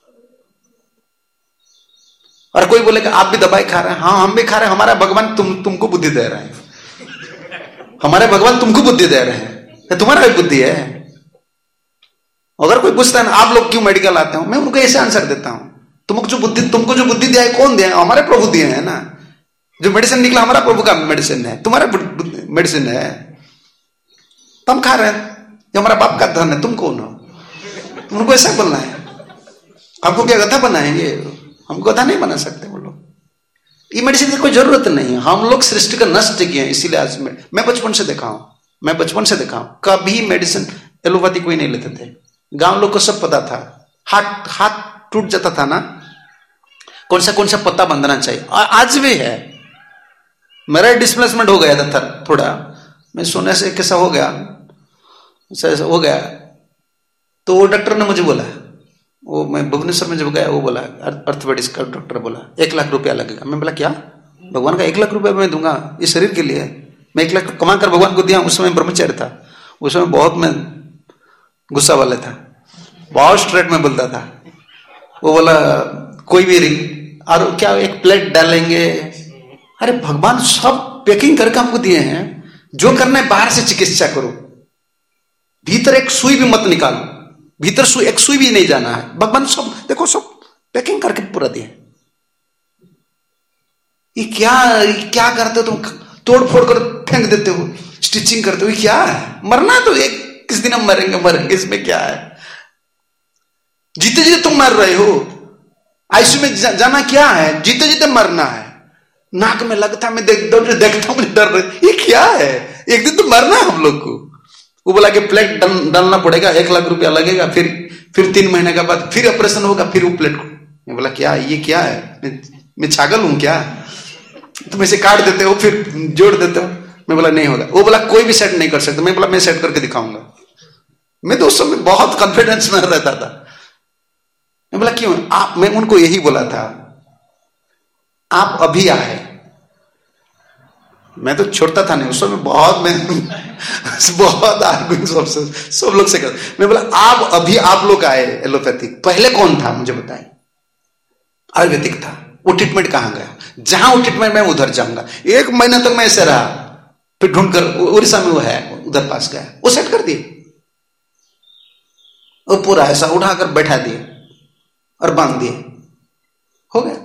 और कोई बोलेगा आप भी दवाई खा रहे हैं। हाँ, हम भी खा रहे हैं, हमारा भगवान तुमको बुद्धि दे रहे हैं, हमारे भगवान तुमको बुद्धि दे रहे हैं, तुम्हारा भी बुद्धि है। अगर कोई पूछता है ना आप लोग क्यों मेडिकल आते हो, मैं उनको ऐसे आंसर देता हूं, तुमको जो बुद्धि दिया है कौन दिया है? हमारे प्रभु दिए हैं ना। जो मेडिसिन निकला हमारा प्रभु का मेडिसिन है, तुम्हारा मेडिसिन है, तुम खा रहे हैं, ये हमारा बाप का धन है, तुम कौन हो? उनको ऐसा बोलना है। आपको क्या गधा बनाएंगे? हम गधा नहीं बना सकते वो लोग। ये मेडिसिन की कोई जरूरत नहीं है, हम लोग सृष्टि का नष्ट किए हैं। इसीलिए आज मैं बचपन से देखा हूं, कभी मेडिसिन एलोपैथी कोई नहीं लेते थे। गांव लोग को सब पता था, हाथ टूट जाता था ना, कौन सा पत्ता बांधना चाहिए। आज भी है। मेरा डिस्प्लेसमेंट हो गया था थोड़ा, मैं सोने से कैसा हो गया, तो वो डॉक्टर ने मुझे बोला, वो मैं भुवनेश्वर में जब गया, वो बोला, अर्थोपेडिक्स का डॉक्टर बोला 1 लाख रुपया लगेगा। मैं बोला क्या? भगवान का 1 लाख रुपया मैं दूंगा इस शरीर के लिए? मैं 1 लाख कमा कर भगवान को दिया। उस समय ब्रह्मचारी था, उस समय बहुत मैं गुस्सा वाला था, बहुत स्ट्रेट में बोलता था। वो बोला कोई भी रिंग और क्या एक प्लेट डालेंगे। अरे भगवान सब पैकिंग करके हमको दिए हैं, जो करना है बाहर से चिकित्सा करो, भीतर एक सुई भी मत निकालो, भीतर एक सुई भी नहीं जाना है। भगवान सब देखो, सब पैकिंग करके पूरा दिए। ये क्या करते हो तुम? तोड़ फोड़ कर फेंक देते हो, स्टिचिंग करते हो, ये क्या है? मरना तो एक किस दिन हम मरेंगे, इसमें क्या है? जीते जीते तुम मर रहे हो, आईसीयू में जाना क्या है? जीते जीते मरना है। नाक में लगता, मैं देखता हूं, डर रहे, ये क्या है? एक दिन तो मरना है हम लोग को। वो बोला कि प्लेट डालना पड़ेगा, 1 लाख रुपया लगेगा, फिर 3 महीने के बाद फिर ऑपरेशन होगा, फिर वो प्लेट को। मैं बोला क्या ये क्या है? मैं छागल हूं क्या? तुम ऐसे काट देते हो फिर जोड़ देते हो। मैं बोला नहीं होगा। वो बोला कोई भी सेट नहीं कर सकता। मैं बोला मैं सेट करके दिखाऊंगा। मैं तो उस समय बहुत कॉन्फिडेंस में रहता था। मैं बोला क्यों? मैं उनको यही बोला था, आप अभी आए। मैं तो छोड़ता था नहीं उस समय, बहुत आर्गुइंग सब लोग से कर। मैं बोला आप लोग आए एलोपैथिक, पहले कौन था मुझे बताएं? आयुर्वेदिक था। वो ट्रीटमेंट कहां गया? जहां वो ट्रीटमेंट मैं उधर जाऊंगा। 1 महीना तक मैं ऐसे रहा, फिर ढूंढकर उड़ीसा में वो है, उधर पास गया, वो सेट कर दिए। वो पूरा ऐसा उठाकर बैठा दिए और बांध दिए, हो गया।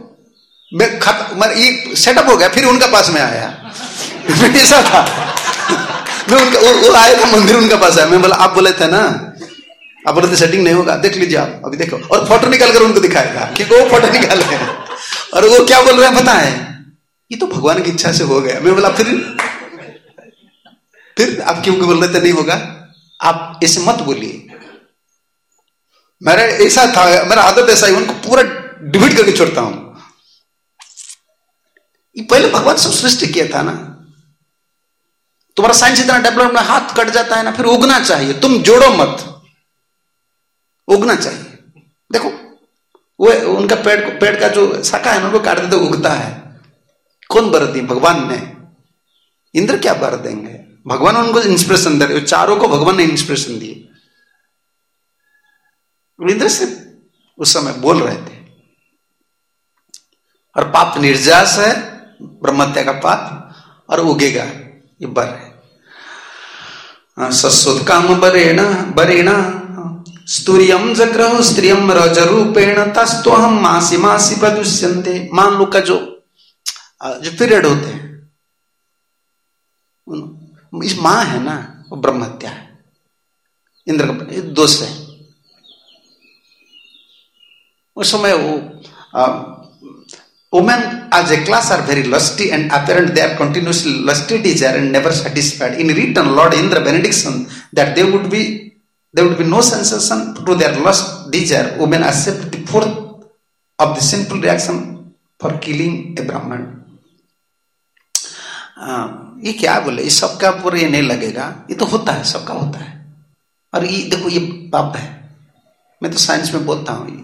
ये सेटअप हो गया। फिर उनका पास में आया, ऐसा था। मैं उनका वो आया था मंदिर, उनका पास आया। मैं बोला आप बोले थे ना, आप बोले थे सेटिंग नहीं होगा, देख लीजिए आप अभी देखो। और फोटो निकाल कर उनको दिखाएगा, क्योंकि वो फोटो निकाले हैं। और वो क्या बोल रहे हैं पता है? ये तो भगवान की इच्छा से हो गया। मैं बोला फिर आप क्यों बोल रहे थे नहीं होगा? आप ऐसे मत बोलिए। मेरा ऐसा था, मेरा आदत ऐसा ही, उनको पूरा डिबेट करके छोड़ता हूं। ये पहले भगवान सब सृष्टि किया था ना। तुम्हारा साइंस इतना डेवलपमेंट में हाथ कट जाता है ना, फिर उगना चाहिए। तुम जोड़ो मत, उगना चाहिए। देखो वो उनका पेड़ का जो शाखा है ना, उनको काट देते उगता है। कौन बर दी? भगवान ने। इंद्र क्या बर देंगे? भगवान उनको इंस्पिरेशन दे रहे। चारों को भगवान ने इंस्पिरेशन दिए। इंद्र से उस समय बोल रहे थे। और पाप निर्जास है, ब्रह्मत्या का पाप, और उगेगा, ये बर है। सस्वत काम बरेणा स्तूर्यम जग्रह स्त्रियम रजरूपेण तस्तोहम मासी मासी प्रदुष्यन्ते। मान लो का जो पीरियड होते हैं, इस मां है ना वो ब्रह्म हत्या है, इंद्र का दोष है। उस समय वो women as a class are very lusty and apparent they are continuously lusty desire and never satisfied. In return, Lord Indra benediction that there would be no sensation to their lust desire. Women accept the fourth of the simple reaction for killing a Brahman. ये क्या बोले, इस सबका पूरा ये नहीं लगेगा, ये तो होता है, सबका होता है। और ये देखो ये पाप है, मैं तो साइंस में बोलता हूँ,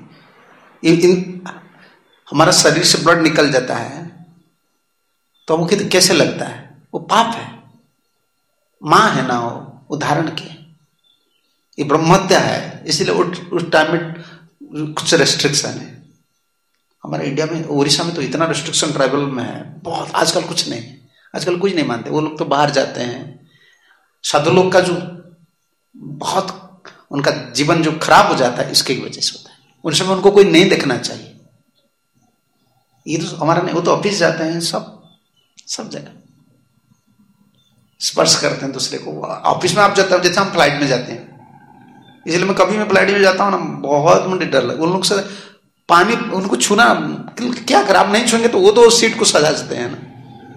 हमारा शरीर से ब्लड निकल जाता है तो हमको कैसे लगता है, वो पाप है। मां है ना वो उदाहरण के, ये ब्रह्महत्या है, इसलिए उस टाइम में कुछ रेस्ट्रिक्शन है। हमारे इंडिया में, उड़ीसा में तो इतना रेस्ट्रिक्शन ट्राइबल में है बहुत। आजकल कुछ नहीं, आजकल कुछ नहीं मानते वो लोग, तो बाहर जाते हैं। साधु लोग का जो बहुत उनका जीवन जो खराब हो जाता है इसकी वजह से होता है। उन समय उनको कोई नहीं देखना चाहिए। ये तो हमारा नहीं, वो तो ऑफिस जाते हैं, सब जगह स्पर्श करते हैं दूसरे को। ऑफिस में आप जाते हो, जैसे हम फ्लाइट में जाते हैं, इसलिए मैं कभी मैं फ्लाइट में जाता हूँ ना, बहुत मुझे डर लगता। उन लोग से पानी उनको छूना क्या कर, आप नहीं छूएंगे तो वो तो सीट को सजा देते हैं ना,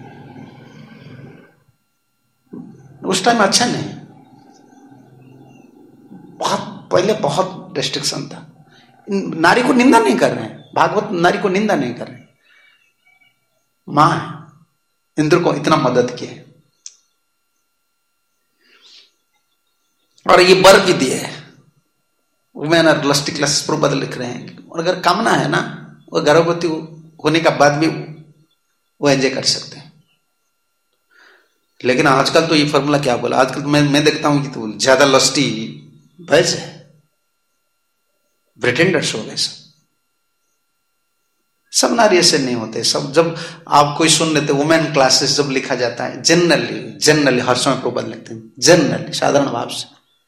उस टाइम अच्छा नहीं। बहुत पहले बहुत रेस्ट्रिक्शन था। नारी को निंदा नहीं कर रहे हैं, भागवत नारी को निंदा नहीं कर रहे। मां इंद्र को इतना मदद किए और ये वर भी दिए। वुमेन आर लस्टी क्लासेस पर बदल लिख रहे हैं। और अगर कामना है ना, वो गर्भवती होने का बाद भी वो एंजॉय कर सकते हैं। लेकिन आजकल तो ये फॉर्मूला क्या बोला, आजकल तो मैं देखता हूं कि तो ज्यादा लस्टी बॉयज है, प्रिटेंडर्स हो गए सब नारी ऐसे नहीं होते। सब जब आप कोई सुन लेते, वुमेन क्लासेस जब लिखा जाता है, जनरली हर समय प्रबल लिखते हैं, जनरली साधारण भाव से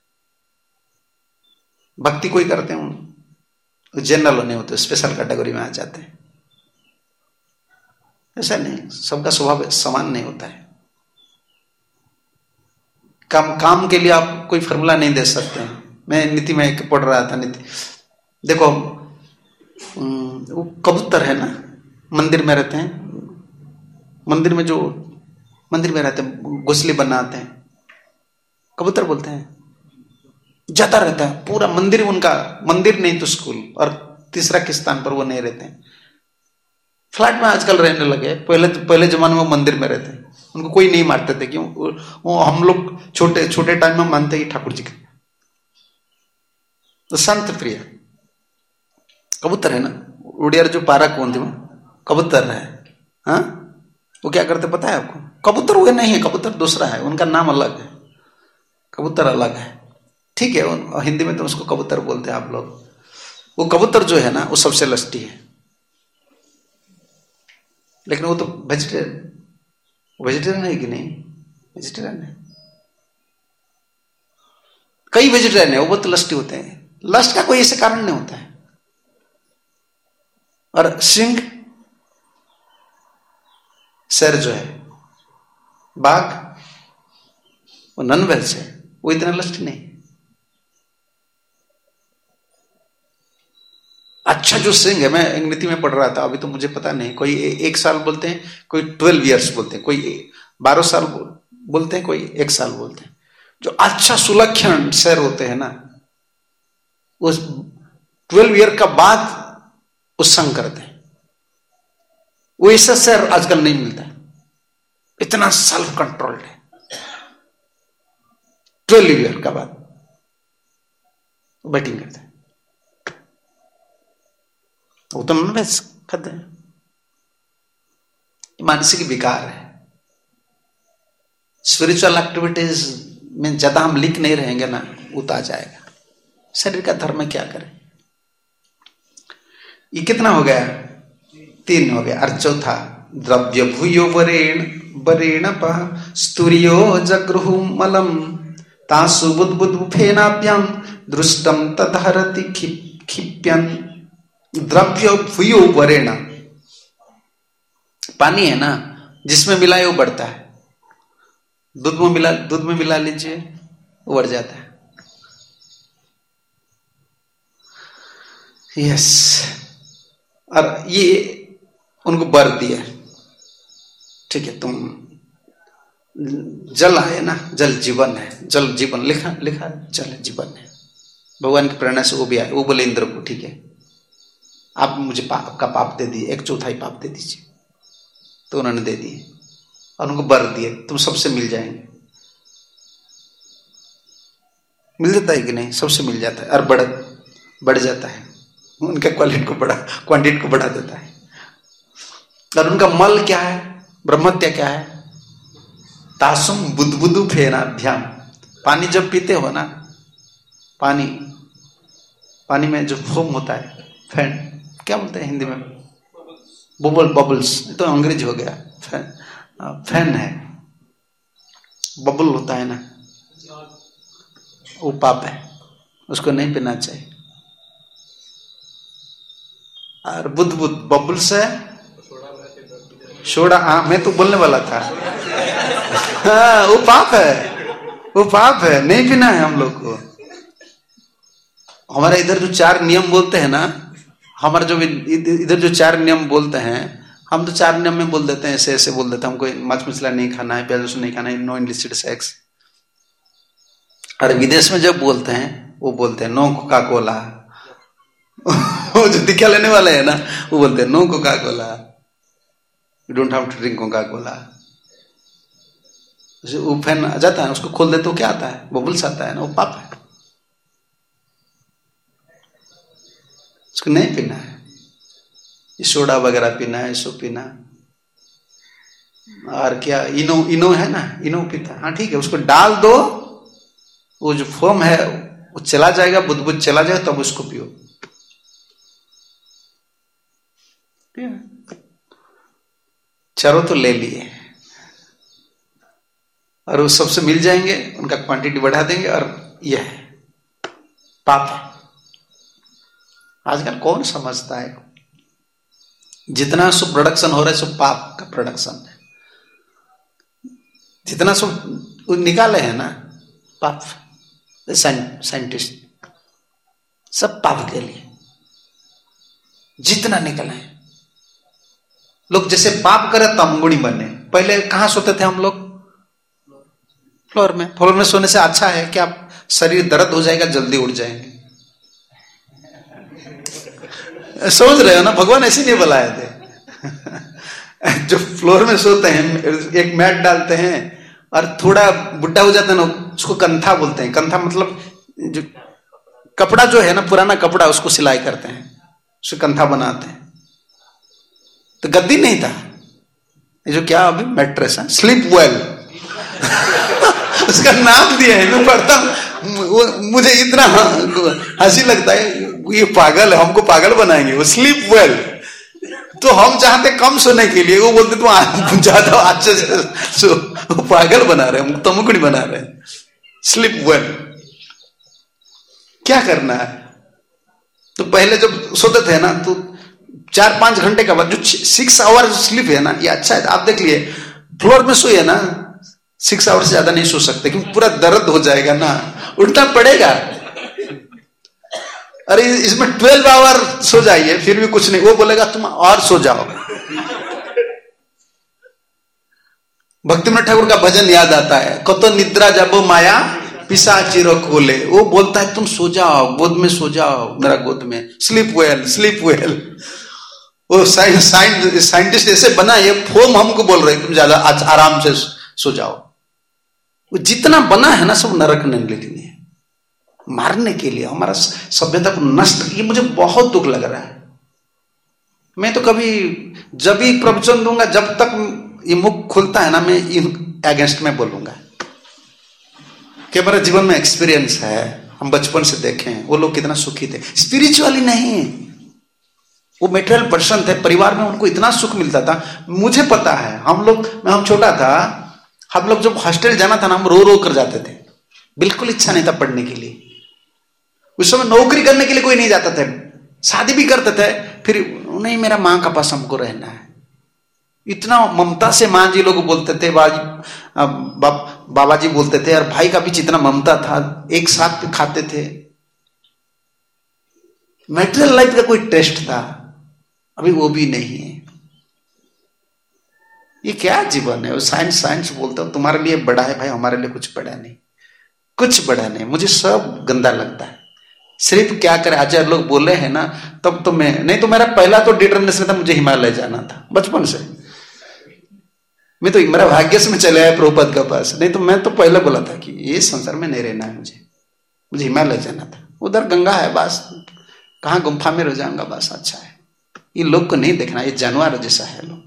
भक्ति कोई करते हैं, जनरल नहीं होते, स्पेशल कैटेगरी में आ जाते हैं। ऐसा नहीं, सबका स्वभाव समान नहीं होता है। काम के लिए आप कोई फॉर्मूला नहीं दे सकते हैं। मैं नीति में पढ़ रहा था, नीति देखो, वो कबूतर है ना, मंदिर में रहते हैं, मंदिर में रहते हैं, घोंसले बनाते हैं, कबूतर बोलते हैं, जाता रहता है पूरा मंदिर उनका, मंदिर नहीं तो स्कूल, और तीसरा के स्थान पर वो नहीं रहते हैं। फ्लैट में आजकल रहने लगे, पहले जमाने में मंदिर में रहते हैं, उनको कोई नहीं मारते थे। क्यों? वो हम लोग छोटे टाइम में मानते हैं ठाकुर जी के, तो संत प्रिय कबूतर है ना, उड़िया जो पारा कौन थे वो कबूतर है। हाँ, वो क्या करते पता है आपको? कबूतर वो नहीं है, कबूतर दूसरा है, उनका नाम अलग है, कबूतर अलग है, ठीक है। हिंदी में तो उसको कबूतर बोलते हैं आप लोग। वो कबूतर जो है ना, वो सबसे लस्टी है, लेकिन वो तो वेजिटेरियन है कि नहीं? वेजिटेरियन है। कई वेजिटेरियन है, वो बहुत लस्टी होते हैं। लस्ट का कोई ऐसे कारण नहीं होता है। और सिंह, शेर जो है, बाघ, वो नॉन वेज है, वो इतना लस्टी नहीं। अच्छा जो सिंह है, मैं नीति में पढ़ रहा था, अभी तो मुझे पता नहीं, कोई 1 साल बोलते हैं, कोई 12 ईयर्स बोलते हैं, कोई 12 साल बोलते हैं, कोई 1 साल बोलते हैं। जो अच्छा सुलक्षण शेर होते हैं ना, उस 12 ईयर का बाद उस संग करते हैं। वो ऐसा शेर आजकल नहीं मिलता है, इतना सेल्फ कंट्रोल्ड है। 12 ईयर का बाद बैटिंग करते हैं, वो तो नॉनवेज खाते हैं। मानसिक विकार है। स्पिरिचुअल एक्टिविटीज में ज्यादा हम लिख नहीं रहेंगे ना, उता जाएगा। शरीर का धर्म में क्या करें? ये कितना हो गया? 3 हो गया। और चौथा, द्रव्य भूयो वरेण पह स्तूर्यो जगृहु मलम तासु बुद्बुद फेनाभ्याम दृष्टम तदहरति क्षिप्यन द्रव्य भूयो वरेण। पानी है ना, जिसमें मिलाए वो बढ़ता है। दूध में मिला लीजिए, वो बढ़ जाता है। यस, और ये उनको बर दिया, ठीक है, तुम जल है ना, जल जीवन है, जल जीवन लिखा जल जीवन है। भगवान की प्रेरणा से वो भी आए। वो बोले इंद्र को, ठीक है, आप मुझे आपका पाप दे दिए, 1/4 पाप दे दीजिए। तो उन्होंने दे दिए और उनको बर दिए, तुम सबसे मिल जाएंगे। मिल जाता है कि नहीं? सबसे मिल जाता है और बढ़ जाता है। उनका क्वांटिटी को बढ़ा देता है। और उनका मल क्या है? ब्रह्मत्या क्या है? तासुम बुदबुदु फेनाभ्याम। पानी जब पीते हो ना, पानी में जो फोम होता है, फैन, क्या बोलते हैं हिंदी में? बबल्स, तो अंग्रेजी हो गया। फैन है, बबल होता है ना, वो पाप है, उसको नहीं पीना चाहिए। और बुदबुद बबल्स है, सोडा। हाँ, मैं तो बोलने वाला था। हाँ, वो पाप है, नहीं पीना है हम लोग को। हमारे इधर जो 4 नियम बोलते हैं ना, हमारे जो इधर जो 4 नियम बोलते हैं, हम तो 4 नियम में बोल देते हैं, ऐसे बोल देते हैं। हमको मांस मछली नहीं खाना है, प्याज लहसुन नहीं खाना है, नो इलिसिट सेक्स। और विदेश में जब बोलते हैं, वो बोलते हैं नो कोका कोला। वो जो दिखा लेने वाले हैं ना, वो बोलते हैं no Coca Cola, you don't have to drink Coca Cola. वो फैन आ जाता है, उसको खोल देते तो क्या आता है? बबल्स आता है ना, वो पाप है, उसको नहीं पीना है। सोडा वगैरह पीना है, इसो पीना। और क्या, इनो है ना, इनो पीता। हाँ ठीक है, उसको डाल दो, वो जो फोम है वो चला जाएगा, बुदबुद चला जाएगा, तब उसको पियो। चारों तो ले लिए और वो सबसे मिल जाएंगे, उनका क्वांटिटी बढ़ा देंगे, और यह है पाप है। आजकल कौन समझता है? जितना सब प्रोडक्शन हो रहा है, सब पाप का प्रोडक्शन है। जितना सब निकाले हैं ना, पाप। साइंटिस्ट सब पाप के लिए जितना निकले। लोग जैसे पाप करे तमगुणी बने। पहले कहां सोते थे हम लोग? फ्लोर में सोने से अच्छा है कि आप शरीर दर्द हो जाएगा, जल्दी उठ जाएंगे। समझ रहे हो ना? भगवान ऐसे नहीं बुलाए थे। जो फ्लोर में सोते हैं, एक मैट डालते हैं और थोड़ा बुढ़ा हो जाता है ना, उसको कंथा बोलते हैं। कंथा मतलब जो कपड़ा जो है ना, पुराना कपड़ा, उसको सिलाई करते हैं, उसको कंथा बनाते हैं। तो गद्दी नहीं था, ये जो क्या अभी मैट्रेस है, स्लीप वेल। उसका नाम दिया है। मैं पढ़ता हूं, मुझे इतना हंसी लगता है, ये पागल है, हमको पागल बनाएंगे। वो स्लीप वेल, तो हम चाहते कम सोने के लिए, वो बोलते तुम ज्यादा अच्छे से सो। वो पागल बना रहे हैं, तमुकड़ी बना रहे हैं। स्लीप वेल क्या करना है? तो पहले जब सोते थे ना, तो 4-5 घंटे का बाद जो 6 आवर स्लीप है ना, ये अच्छा है। आप देख लिए, फ्लोर में सोइए ना, 6 आवर से ज्यादा नहीं सो सकते, क्योंकि पूरा दर्द हो जाएगा ना, उठना पड़ेगा। अरे इसमें 12 आवर सो जाइए, फिर भी कुछ नहीं, वो बोलेगा तुम और सो जाओ। भक्तिविनोद ठाकुर का भजन याद आता है, कतो निद्रा जाबो माया पिशाचिरो खोले। वो बोलता है तुम सो जाओ, गोद में सो जाओ, मेरा गोद में, स्लीप वेल, स्लीप वेल। वो साइंटिस्ट ऐसे बना, ये फोम हमको बोल रहे तुम ज्यादा आराम से सो जाओ। वो जितना बना है ना, सब नरक ने ले लिए, मारने के लिए, हमारा सभ्यता को नष्ट। ये मुझे बहुत दुख लग रहा है। मैं तो कभी जब भी प्रवचन दूंगा, जब तक ये मुख खुलता है ना, मैं इन अगेंस्ट में बोलूंगा कि हमारे जीवन में एक्सपीरियंस है, हम बचपन से देखें वो लोग कितना सुखी थे। स्पिरिचुअली नहीं, वो मेटेरियल पर्सन थे, परिवार में उनको इतना सुख मिलता था। मुझे पता है, हम छोटा था, हम लोग जब हॉस्टल जाना था ना, हम रो कर जाते थे, बिल्कुल इच्छा नहीं था पढ़ने के लिए। उस समय नौकरी करने के लिए कोई नहीं जाता था, शादी भी करते थे, फिर नहीं मेरा माँ का पास हमको रहना है। इतना ममता से माँ जी लोग बोलते थे, बाबा जी बोलते थे, और भाई का भी जितना ममता था, एक साथ खाते थे। मैटेरियल लाइफ का कोई टेस्ट था, अभी वो भी नहीं है। ये क्या जीवन है? वो साइंस साइंस बोलता हूं तुम्हारे लिए बड़ा है भाई, हमारे लिए कुछ बड़ा नहीं, कुछ बड़ा नहीं। मुझे सब गंदा लगता है। सिर्फ क्या करे, आचार्य लोग बोले हैं ना, तब तो मैं, नहीं तो मेरा पहला तो डिटरमिनेशन था, मुझे हिमालय जाना था बचपन से। मैं तो मेरा भाग्य से मैं चले आया प्रभुपाद के पास, नहीं तो मैं तो पहले बोला था कि ये संसार में नहीं रहना है, मुझे हिमालय जाना था। उधर गंगा है, बस कहाँ गुम्फा में रह जाऊंगा, बस अच्छा है। ये लोग को नहीं देखना, ये जानवर जैसा है लोग,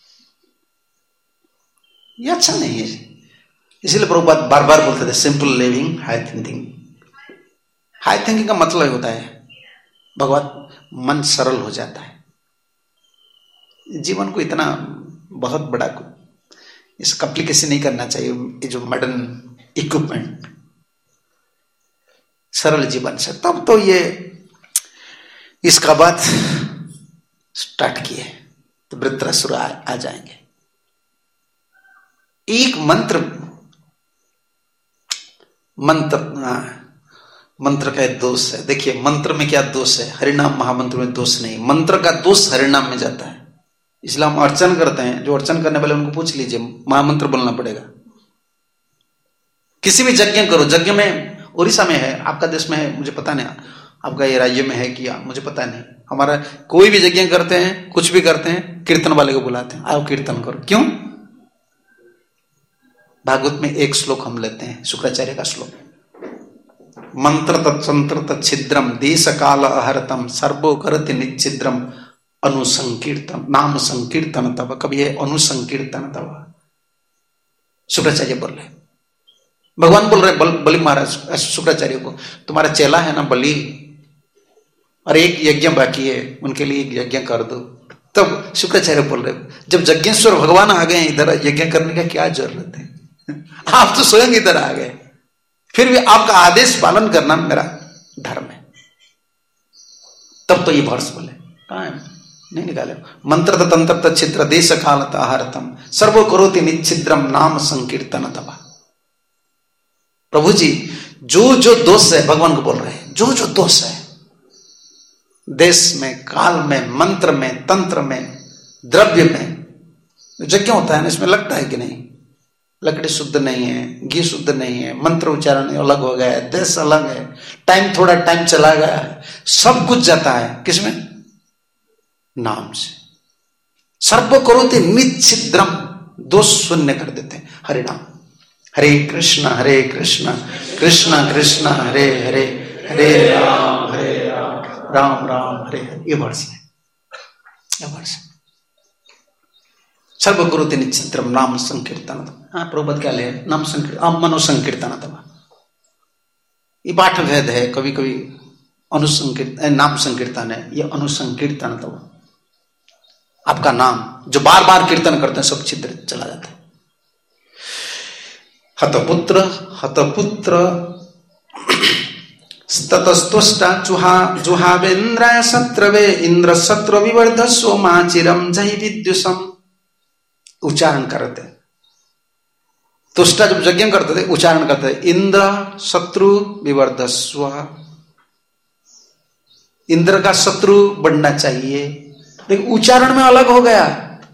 ये अच्छा नहीं है। इसीलिए प्रभुपाद बार बार बोलते थे simple living high thinking. High thinking का मतलब होता है भगवत मन सरल हो जाता है। जीवन को इतना बहुत बड़ा इस कॉम्प्लिकेशन नहीं करना चाहिए। ये जो मॉडर्न इक्विपमेंट, सरल जीवन से, तब तो ये इसका बात स्टार्ट किए तो वृत्रासुर आ जाएंगे। एक मंत्र का एक दोष है। देखिए मंत्र में क्या दोष है, हरिनाम महामंत्र में दोष नहीं, मंत्र का दोष हरिनाम में जाता है। इसलिए हम अर्चन करते हैं, जो अर्चन करने वाले उनको पूछ लीजिए, महामंत्र बोलना पड़ेगा। किसी भी यज्ञ करो, यज्ञ में उड़ीसा में है, आपका देश में है मुझे पता नहीं, आपका ये राज्य में है कि मुझे पता नहीं। हमारा कोई भी यज्ञ करते हैं, कुछ भी करते हैं, कीर्तन वाले को बुलाते हैं, आओ कीर्तन करो। क्यों? भागवत में एक श्लोक हम लेते हैं, शुक्राचार्य का श्लोक, मंत्र तत्संत्र तच्छिद्रम देश काल अहरतम सर्वो करति निच्छिद्रम अनुसंकीर्तन नाम संकीर्तन तब। कभी है अनुसंकीर्तन तब, शुक्राचार्य बोल रहे, भगवान बोल रहे बलि महाराज शुक्राचार्य को, तुम्हारा चेला है ना बलि, और एक यज्ञ बाकी है, उनके लिए एक यज्ञ कर दो। तब शुक्राचार्य बोल रहे, जब यज्ञेश्वर भगवान आ गए इधर, यज्ञ करने का क्या जरूरत है? आप तो स्वयं इधर आ गए, फिर भी आपका आदेश पालन करना मेरा धर्म है। तब तो ये वर्ष बोले, कहां है? नहीं निकाले। मंत्र तंत्र तच्छिद्र देश काल आहारतम सर्वो करोति निच्छिद्रम नाम संकीर्तन तवा। प्रभु जी जो जो दोष है, भगवान को बोल रहे हैं, जो जो दोष है देश में, काल में, मंत्र में, तंत्र में, द्रव्य में, यज्ञ होता है ना, इसमें लगता है कि नहीं, लकड़ी शुद्ध नहीं है, घी शुद्ध नहीं है, मंत्र उच्चारण अलग हो गया है, देश अलग है, टाइम थोड़ा टाइम चला गया है, सब कुछ जाता है किसमें? नाम से। सर्व करोति निच्छिद्रम, दोष शून्य कर देते हैं हरिनाम। हरे कृष्ण कृष्ण कृष्ण हरे हरे, हरे राम राम राम हरे हरे। ये वर्ष है, ये वर्ष। सर्व करोति निच्छिद्रम नाम संकीर्तन। हाँ प्रभुपद क्या ले, नाम संकीर्तन, मनो संकीर्तन तब। ये पाठ भेद है, कभी कभी अनुसंकीर्तन नाम संकीर्तन है, ये अनुसंकीर्तन तब। आपका नाम जो बार बार कीर्तन करते हैं सब छिद्र चला जाता है। हतपुत्र ततस्तुष्टा जुहावेन्द्राय शत्रवे इंद्र शत्रु विवर्धस्व माचिरम जहि विद्युषम। उच्चारण करते, तुष्टा जब यज्ञ करते थे उच्चारण करते थे, इंद्र शत्रु विवर्धस्व, इंद्र का शत्रु बढ़ना चाहिए। लेकिन उच्चारण में अलग हो गया,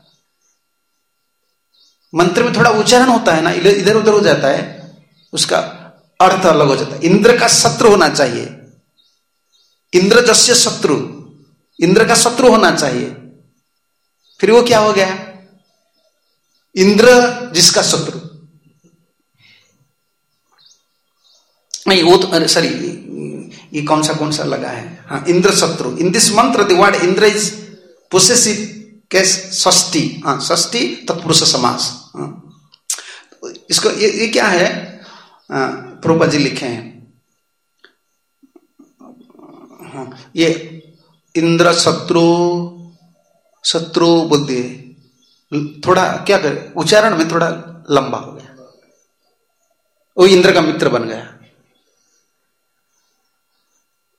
मंत्र में थोड़ा उच्चारण होता है ना, इधर उधर हो जाता है, उसका अर्थ अलग हो जाता है। इंद्र का शत्रु होना चाहिए, इंद्र जस्य शत्रु, इंद्र का शत्रु होना चाहिए। फिर वो क्या हो गया? इंद्र जिसका शत्रु नहीं, वो तो सॉरी, ये कौन सा लगा है? हाँ, इंद्र शत्रु। In this mantra the word Indra is possessive case shashthi. हाँ, षष्ठी तत्पुरुष समास। इसको ये क्या है? प्रभुपाद जी लिखे हैं, हाँ, ये इंद्र शत्रु बुद्धि, थोड़ा क्या करे, उच्चारण में थोड़ा लंबा हो गया, वो इंद्र का मित्र बन गया।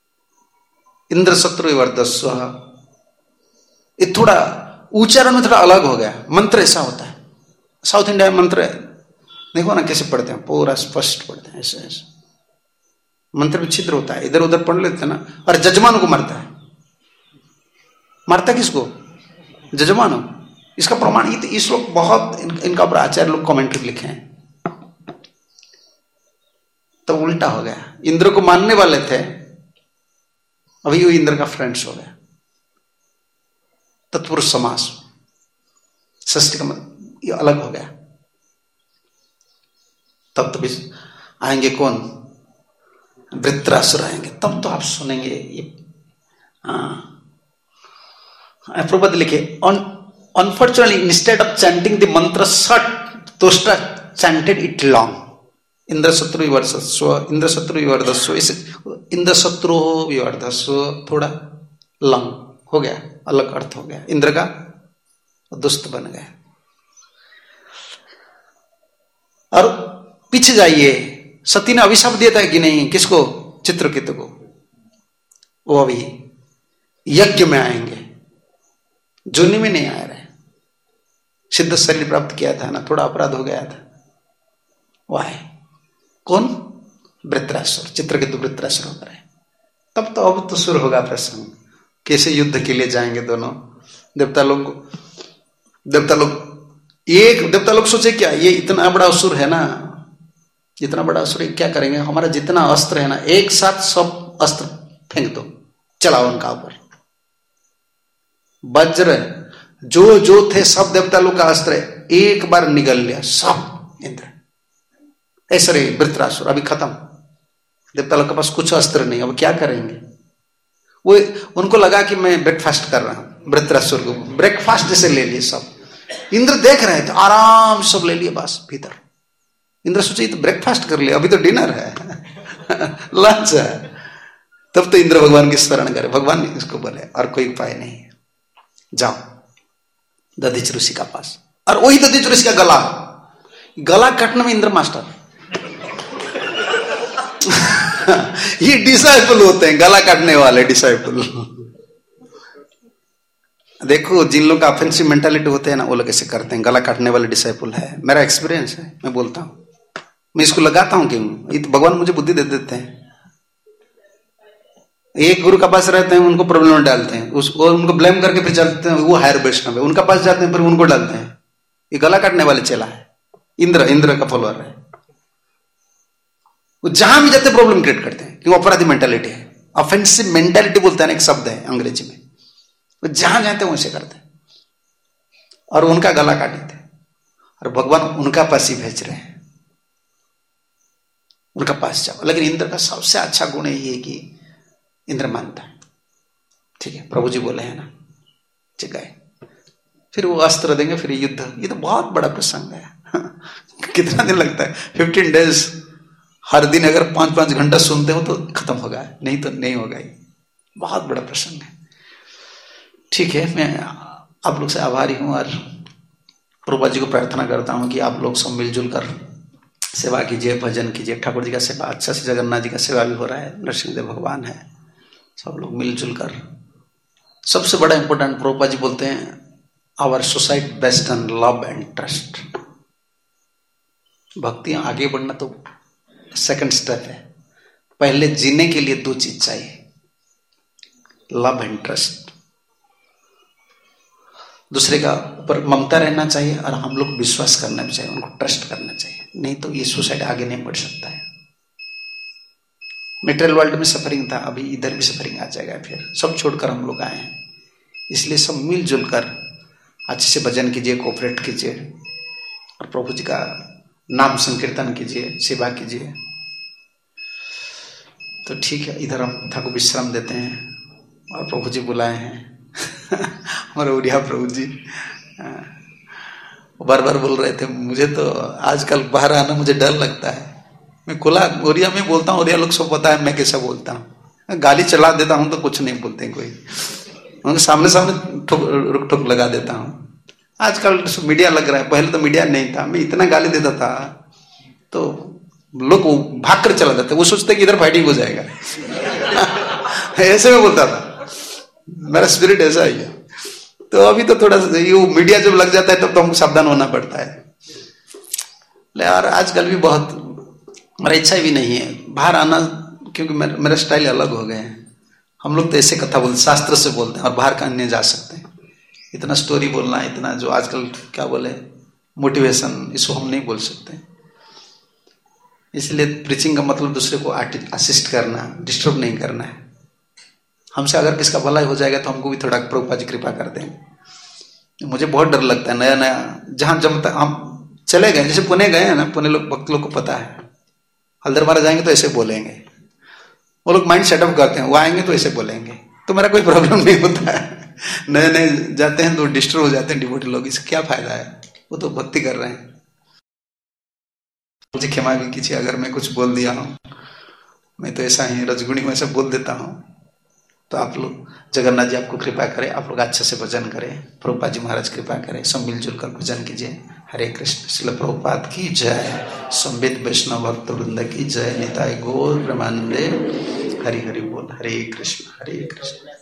इंद्र शत्रु विवर्धस्व, ये थोड़ा उच्चारण में थोड़ा अलग हो गया। मंत्र ऐसा होता है, साउथ इंडिया में मंत्र देखो ना कैसे पढ़ते हैं, पूरा स्पष्ट पढ़ते हैं, ऐसे ऐसे मंत्र में छिद्र होता है, इधर उधर पढ़ लेते हैं ना। और जजमान को मारता है, मारता किसको? जजमान। इसका प्रमाण इस लोग बहुत इनका ऊपर आचार्य लोग कमेंट्री लिखे हैं। तो उल्टा हो गया, इंद्र को मानने वाले थे, अभी वो इंद्र का फ्रेंड्स हो गया। तत्पुरुष समास, षष्ठी का मतलब ये अलग हो गया। तब तो भी आएंगे कौन? वृत्रासुर आएंगे, तब तो आप सुनेंगे। ये प्रभुपाद लिखे, unfortunately instead of chanting the mantra short, Tvashta chanted it long. Indra शत्रु विवर्धस्व, इंद्र शत्रु विवर्धस्व, इसे इंद्र शत्रु विवर्धस्व थोड़ा लॉन्ग हो गया, अलग अर्थ हो गया, इंद्र का दुष्ट बन गया। और पीछे जाइए, सती ने अभिशाप दिया था कि नहीं? किसको? चित्रकेतु को। वो अभी यज्ञ में आएंगे, जोनि में नहीं आ रहे। सिद्ध शरीर प्राप्त किया था ना, थोड़ा अपराध हो गया था। वह है कौन? वृत्रासुर, चित्रकेतु वृत्रासुर होकर है। तब तो अब तो सुर होगा प्रसंग, कैसे युद्ध के लिए जाएंगे दोनों देवता लोग। एक देवता लोग सोचे क्या, ये इतना बड़ा असुर है ना, इतना बड़ा असुर क्या करेंगे? हमारा जितना अस्त्र है ना, एक साथ सब अस्त्र फेंक दो, चलाओ उनका ऊपर। वज्र जो जो थे सब देवता लोग का अस्त्र एक बार निगल लिया सब इंद्र। ऐसे रहे वृत्रासुर, अभी खत्म, देवता लोग के पास कुछ अस्त्र नहीं, अब क्या करेंगे? वो उनको लगा कि मैं ब्रेकफास्ट कर रहा हूं, वृत्रासुर को ब्रेकफास्ट जैसे ले लिए सब। इंद्र देख रहे थे, आराम सब ले लिए बस भीतर। इंद्र सोचे तो ब्रेकफास्ट कर लिया, अभी तो डिनर है लंच है। तब तो इंद्र भगवान की स्मरण करे, भगवान ने इसको बोले और कोई उपाय नहीं है, जाओ दधीच ऋषि का पास। और वही दधीच ऋषि का गला काटने में इंद्र मास्टर ये डिसाइपल होते हैं, गला काटने वाले डिसाइपल। देखो जिन लोग का ऑफेंसिव मेंटालिटी होते हैं ना, वो लोग ऐसे करते हैं, गला काटने वाले डिसाइपल है। मेरा एक्सपीरियंस है, मैं बोलता हूं, मैं इसको लगाता हूं क्यों? ये तो भगवान मुझे बुद्धि दे देते हैं। एक गुरु का पास रहते हैं, उनको प्रॉब्लम में डालते हैं, उसको उनको ब्लेम करके फिर चलते हैं, वो हायर वैष्णव है, उनका पास जाते हैं फिर उनको डालते हैं। ये गला काटने वाले चेला है, इंद्र का फॉलोअर है। वो जहां भी जाते प्रॉब्लम क्रिएट करते हैं, क्यों? अपराधी मेंटालिटी है, ऑफेंसिव मेंटालिटी बोलते हैं ना, एक शब्द है अंग्रेजी में। वो जहां जाते हैं वैसे करते हैं, और उनका गला काट देते हैं, और भगवान उनका पास ही भेज रहे हैं, उनका पास जाओ। लेकिन इंद्र का सबसे अच्छा गुण ये है कि इंद्र मानता है, ठीक है, प्रभु जी बोले हैं ना, ठीक है। फिर वो अस्त्र देंगे, फिर युद्ध। ये तो बहुत बड़ा प्रसंग है कितना दिन लगता है? 15 डेज। हर दिन अगर 5-5 घंटा सुनते हो तो खत्म होगा, नहीं तो नहीं होगा। ये बहुत बड़ा प्रसंग है। ठीक है, मैं आप लोग से आभारी हूं और प्रभुपाद जी को प्रार्थना करता हूं कि आप लोग सब मिलजुल कर सेवा कीजिए, भजन कीजिए। ठाकुर जी का सेवा अच्छा से, जगन्नाथ जी का सेवा भी हो रहा है, नरसिंहदेव भगवान है, सब लोग मिलजुल कर। सबसे बड़ा इंपॉर्टेंट प्रभुपाद जी बोलते हैं, our society based on love and trust. भक्ति आगे बढ़ना तो सेकंड स्टेप है, पहले जीने के लिए 2 चीज चाहिए, लव एंड ट्रस्ट। दूसरे का ऊपर ममता रहना चाहिए, और हम लोग विश्वास करना भी चाहिए, उनको ट्रस्ट करना चाहिए, नहीं तो ये सोसाइटी आगे नहीं बढ़ सकता है। मेटेरियल वर्ल्ड में सफरिंग था, अभी इधर भी सफरिंग आ जाएगा, फिर सब छोड़कर हम लोग आए हैं। इसलिए सब मिलजुल कर अच्छे से भजन कीजिए, कोऑपरेट कीजिए, और प्रभु जी का नाम संकीर्तन कीजिए, सेवा कीजिए। तो ठीक है, इधर हम ठाकुर विश्राम देते हैं, और प्रभु जी बुलाए हैं हमारे उड़िया प्रभु जी बार बार बोल रहे थे, मुझे तो आजकल बाहर आना मुझे डर लगता है। मैं खुला उड़िया में बोलता हूँ, उड़िया लोग सब पता है मैं कैसा बोलता हूँ। गाली चला देता हूँ तो कुछ नहीं बोलते कोई, उनके सामने रुक ठोक लगा देता हूँ। आजकल मीडिया लग रहा है, पहले तो मीडिया नहीं था, मैं इतना गाली देता था तो लोग भाग कर चला जाते, वो सोचते कि इधर फाइटिंग हो जाएगा ऐसे में बोलता था। मेरा स्पिरिट ऐसा ही है। तो अभी तो थोड़ा ये मीडिया जब लग जाता है तब तो हमको सावधान होना पड़ता है। यार आजकल भी बहुत मेरा इच्छा भी नहीं है बाहर आना, क्योंकि मेरा स्टाइल अलग हो गए हैं। हम लोग तो ऐसे कथा बोलते, शास्त्र से बोलते हैं, और बाहर का अन्य जा सकते हैं। इतना स्टोरी बोलना, इतना जो आजकल क्या बोले मोटिवेशन, इसको हम नहीं बोल सकते। इसलिए प्रीचिंग का मतलब दूसरे को असिस्ट करना, डिस्टर्ब नहीं करना है। हमसे अगर किसका भलाई हो जाएगा तो हमको भी थोड़ा प्रभुपाद जी कृपा कर दें। मुझे बहुत डर लगता है नया नया, जहां जब तक हम चले गए, जैसे पुणे गए हैं ना, पुणे लोग भक्त लोग को पता है हल्दरबारा जाएंगे तो ऐसे बोलेंगे, वो लोग माइंड सेटअप करते हैं, वो आएंगे तो ऐसे बोलेंगे, तो मेरा कोई प्रॉब्लम नहीं होता है। नए नए जाते हैं तो डिस्टर्ब हो जाते हैं डिवोटी लोग, इससे क्या फायदा है, वो तो भक्ति कर रहे हैं। मुझे क्षमा भी कीजिए अगर मैं कुछ बोल दिया हूँ, मैं तो ऐसा ही रजगुणी में से बोल देता हूँ। तो आप लोग, जगन्नाथ जी आपको कृपा करें, आप लोग अच्छे से भजन करें, प्रभुपाद जी महाराज कृपा करें, सब मिलजुल कर भजन कीजिए। हरे कृष्ण। श्रील प्रभुपाद की जय, संबित वैष्णव भक्त वृंद की जय, निताय गौर ब्रह्मानंदे। हरि हरि बोल। हरे कृष्ण हरे कृष्ण।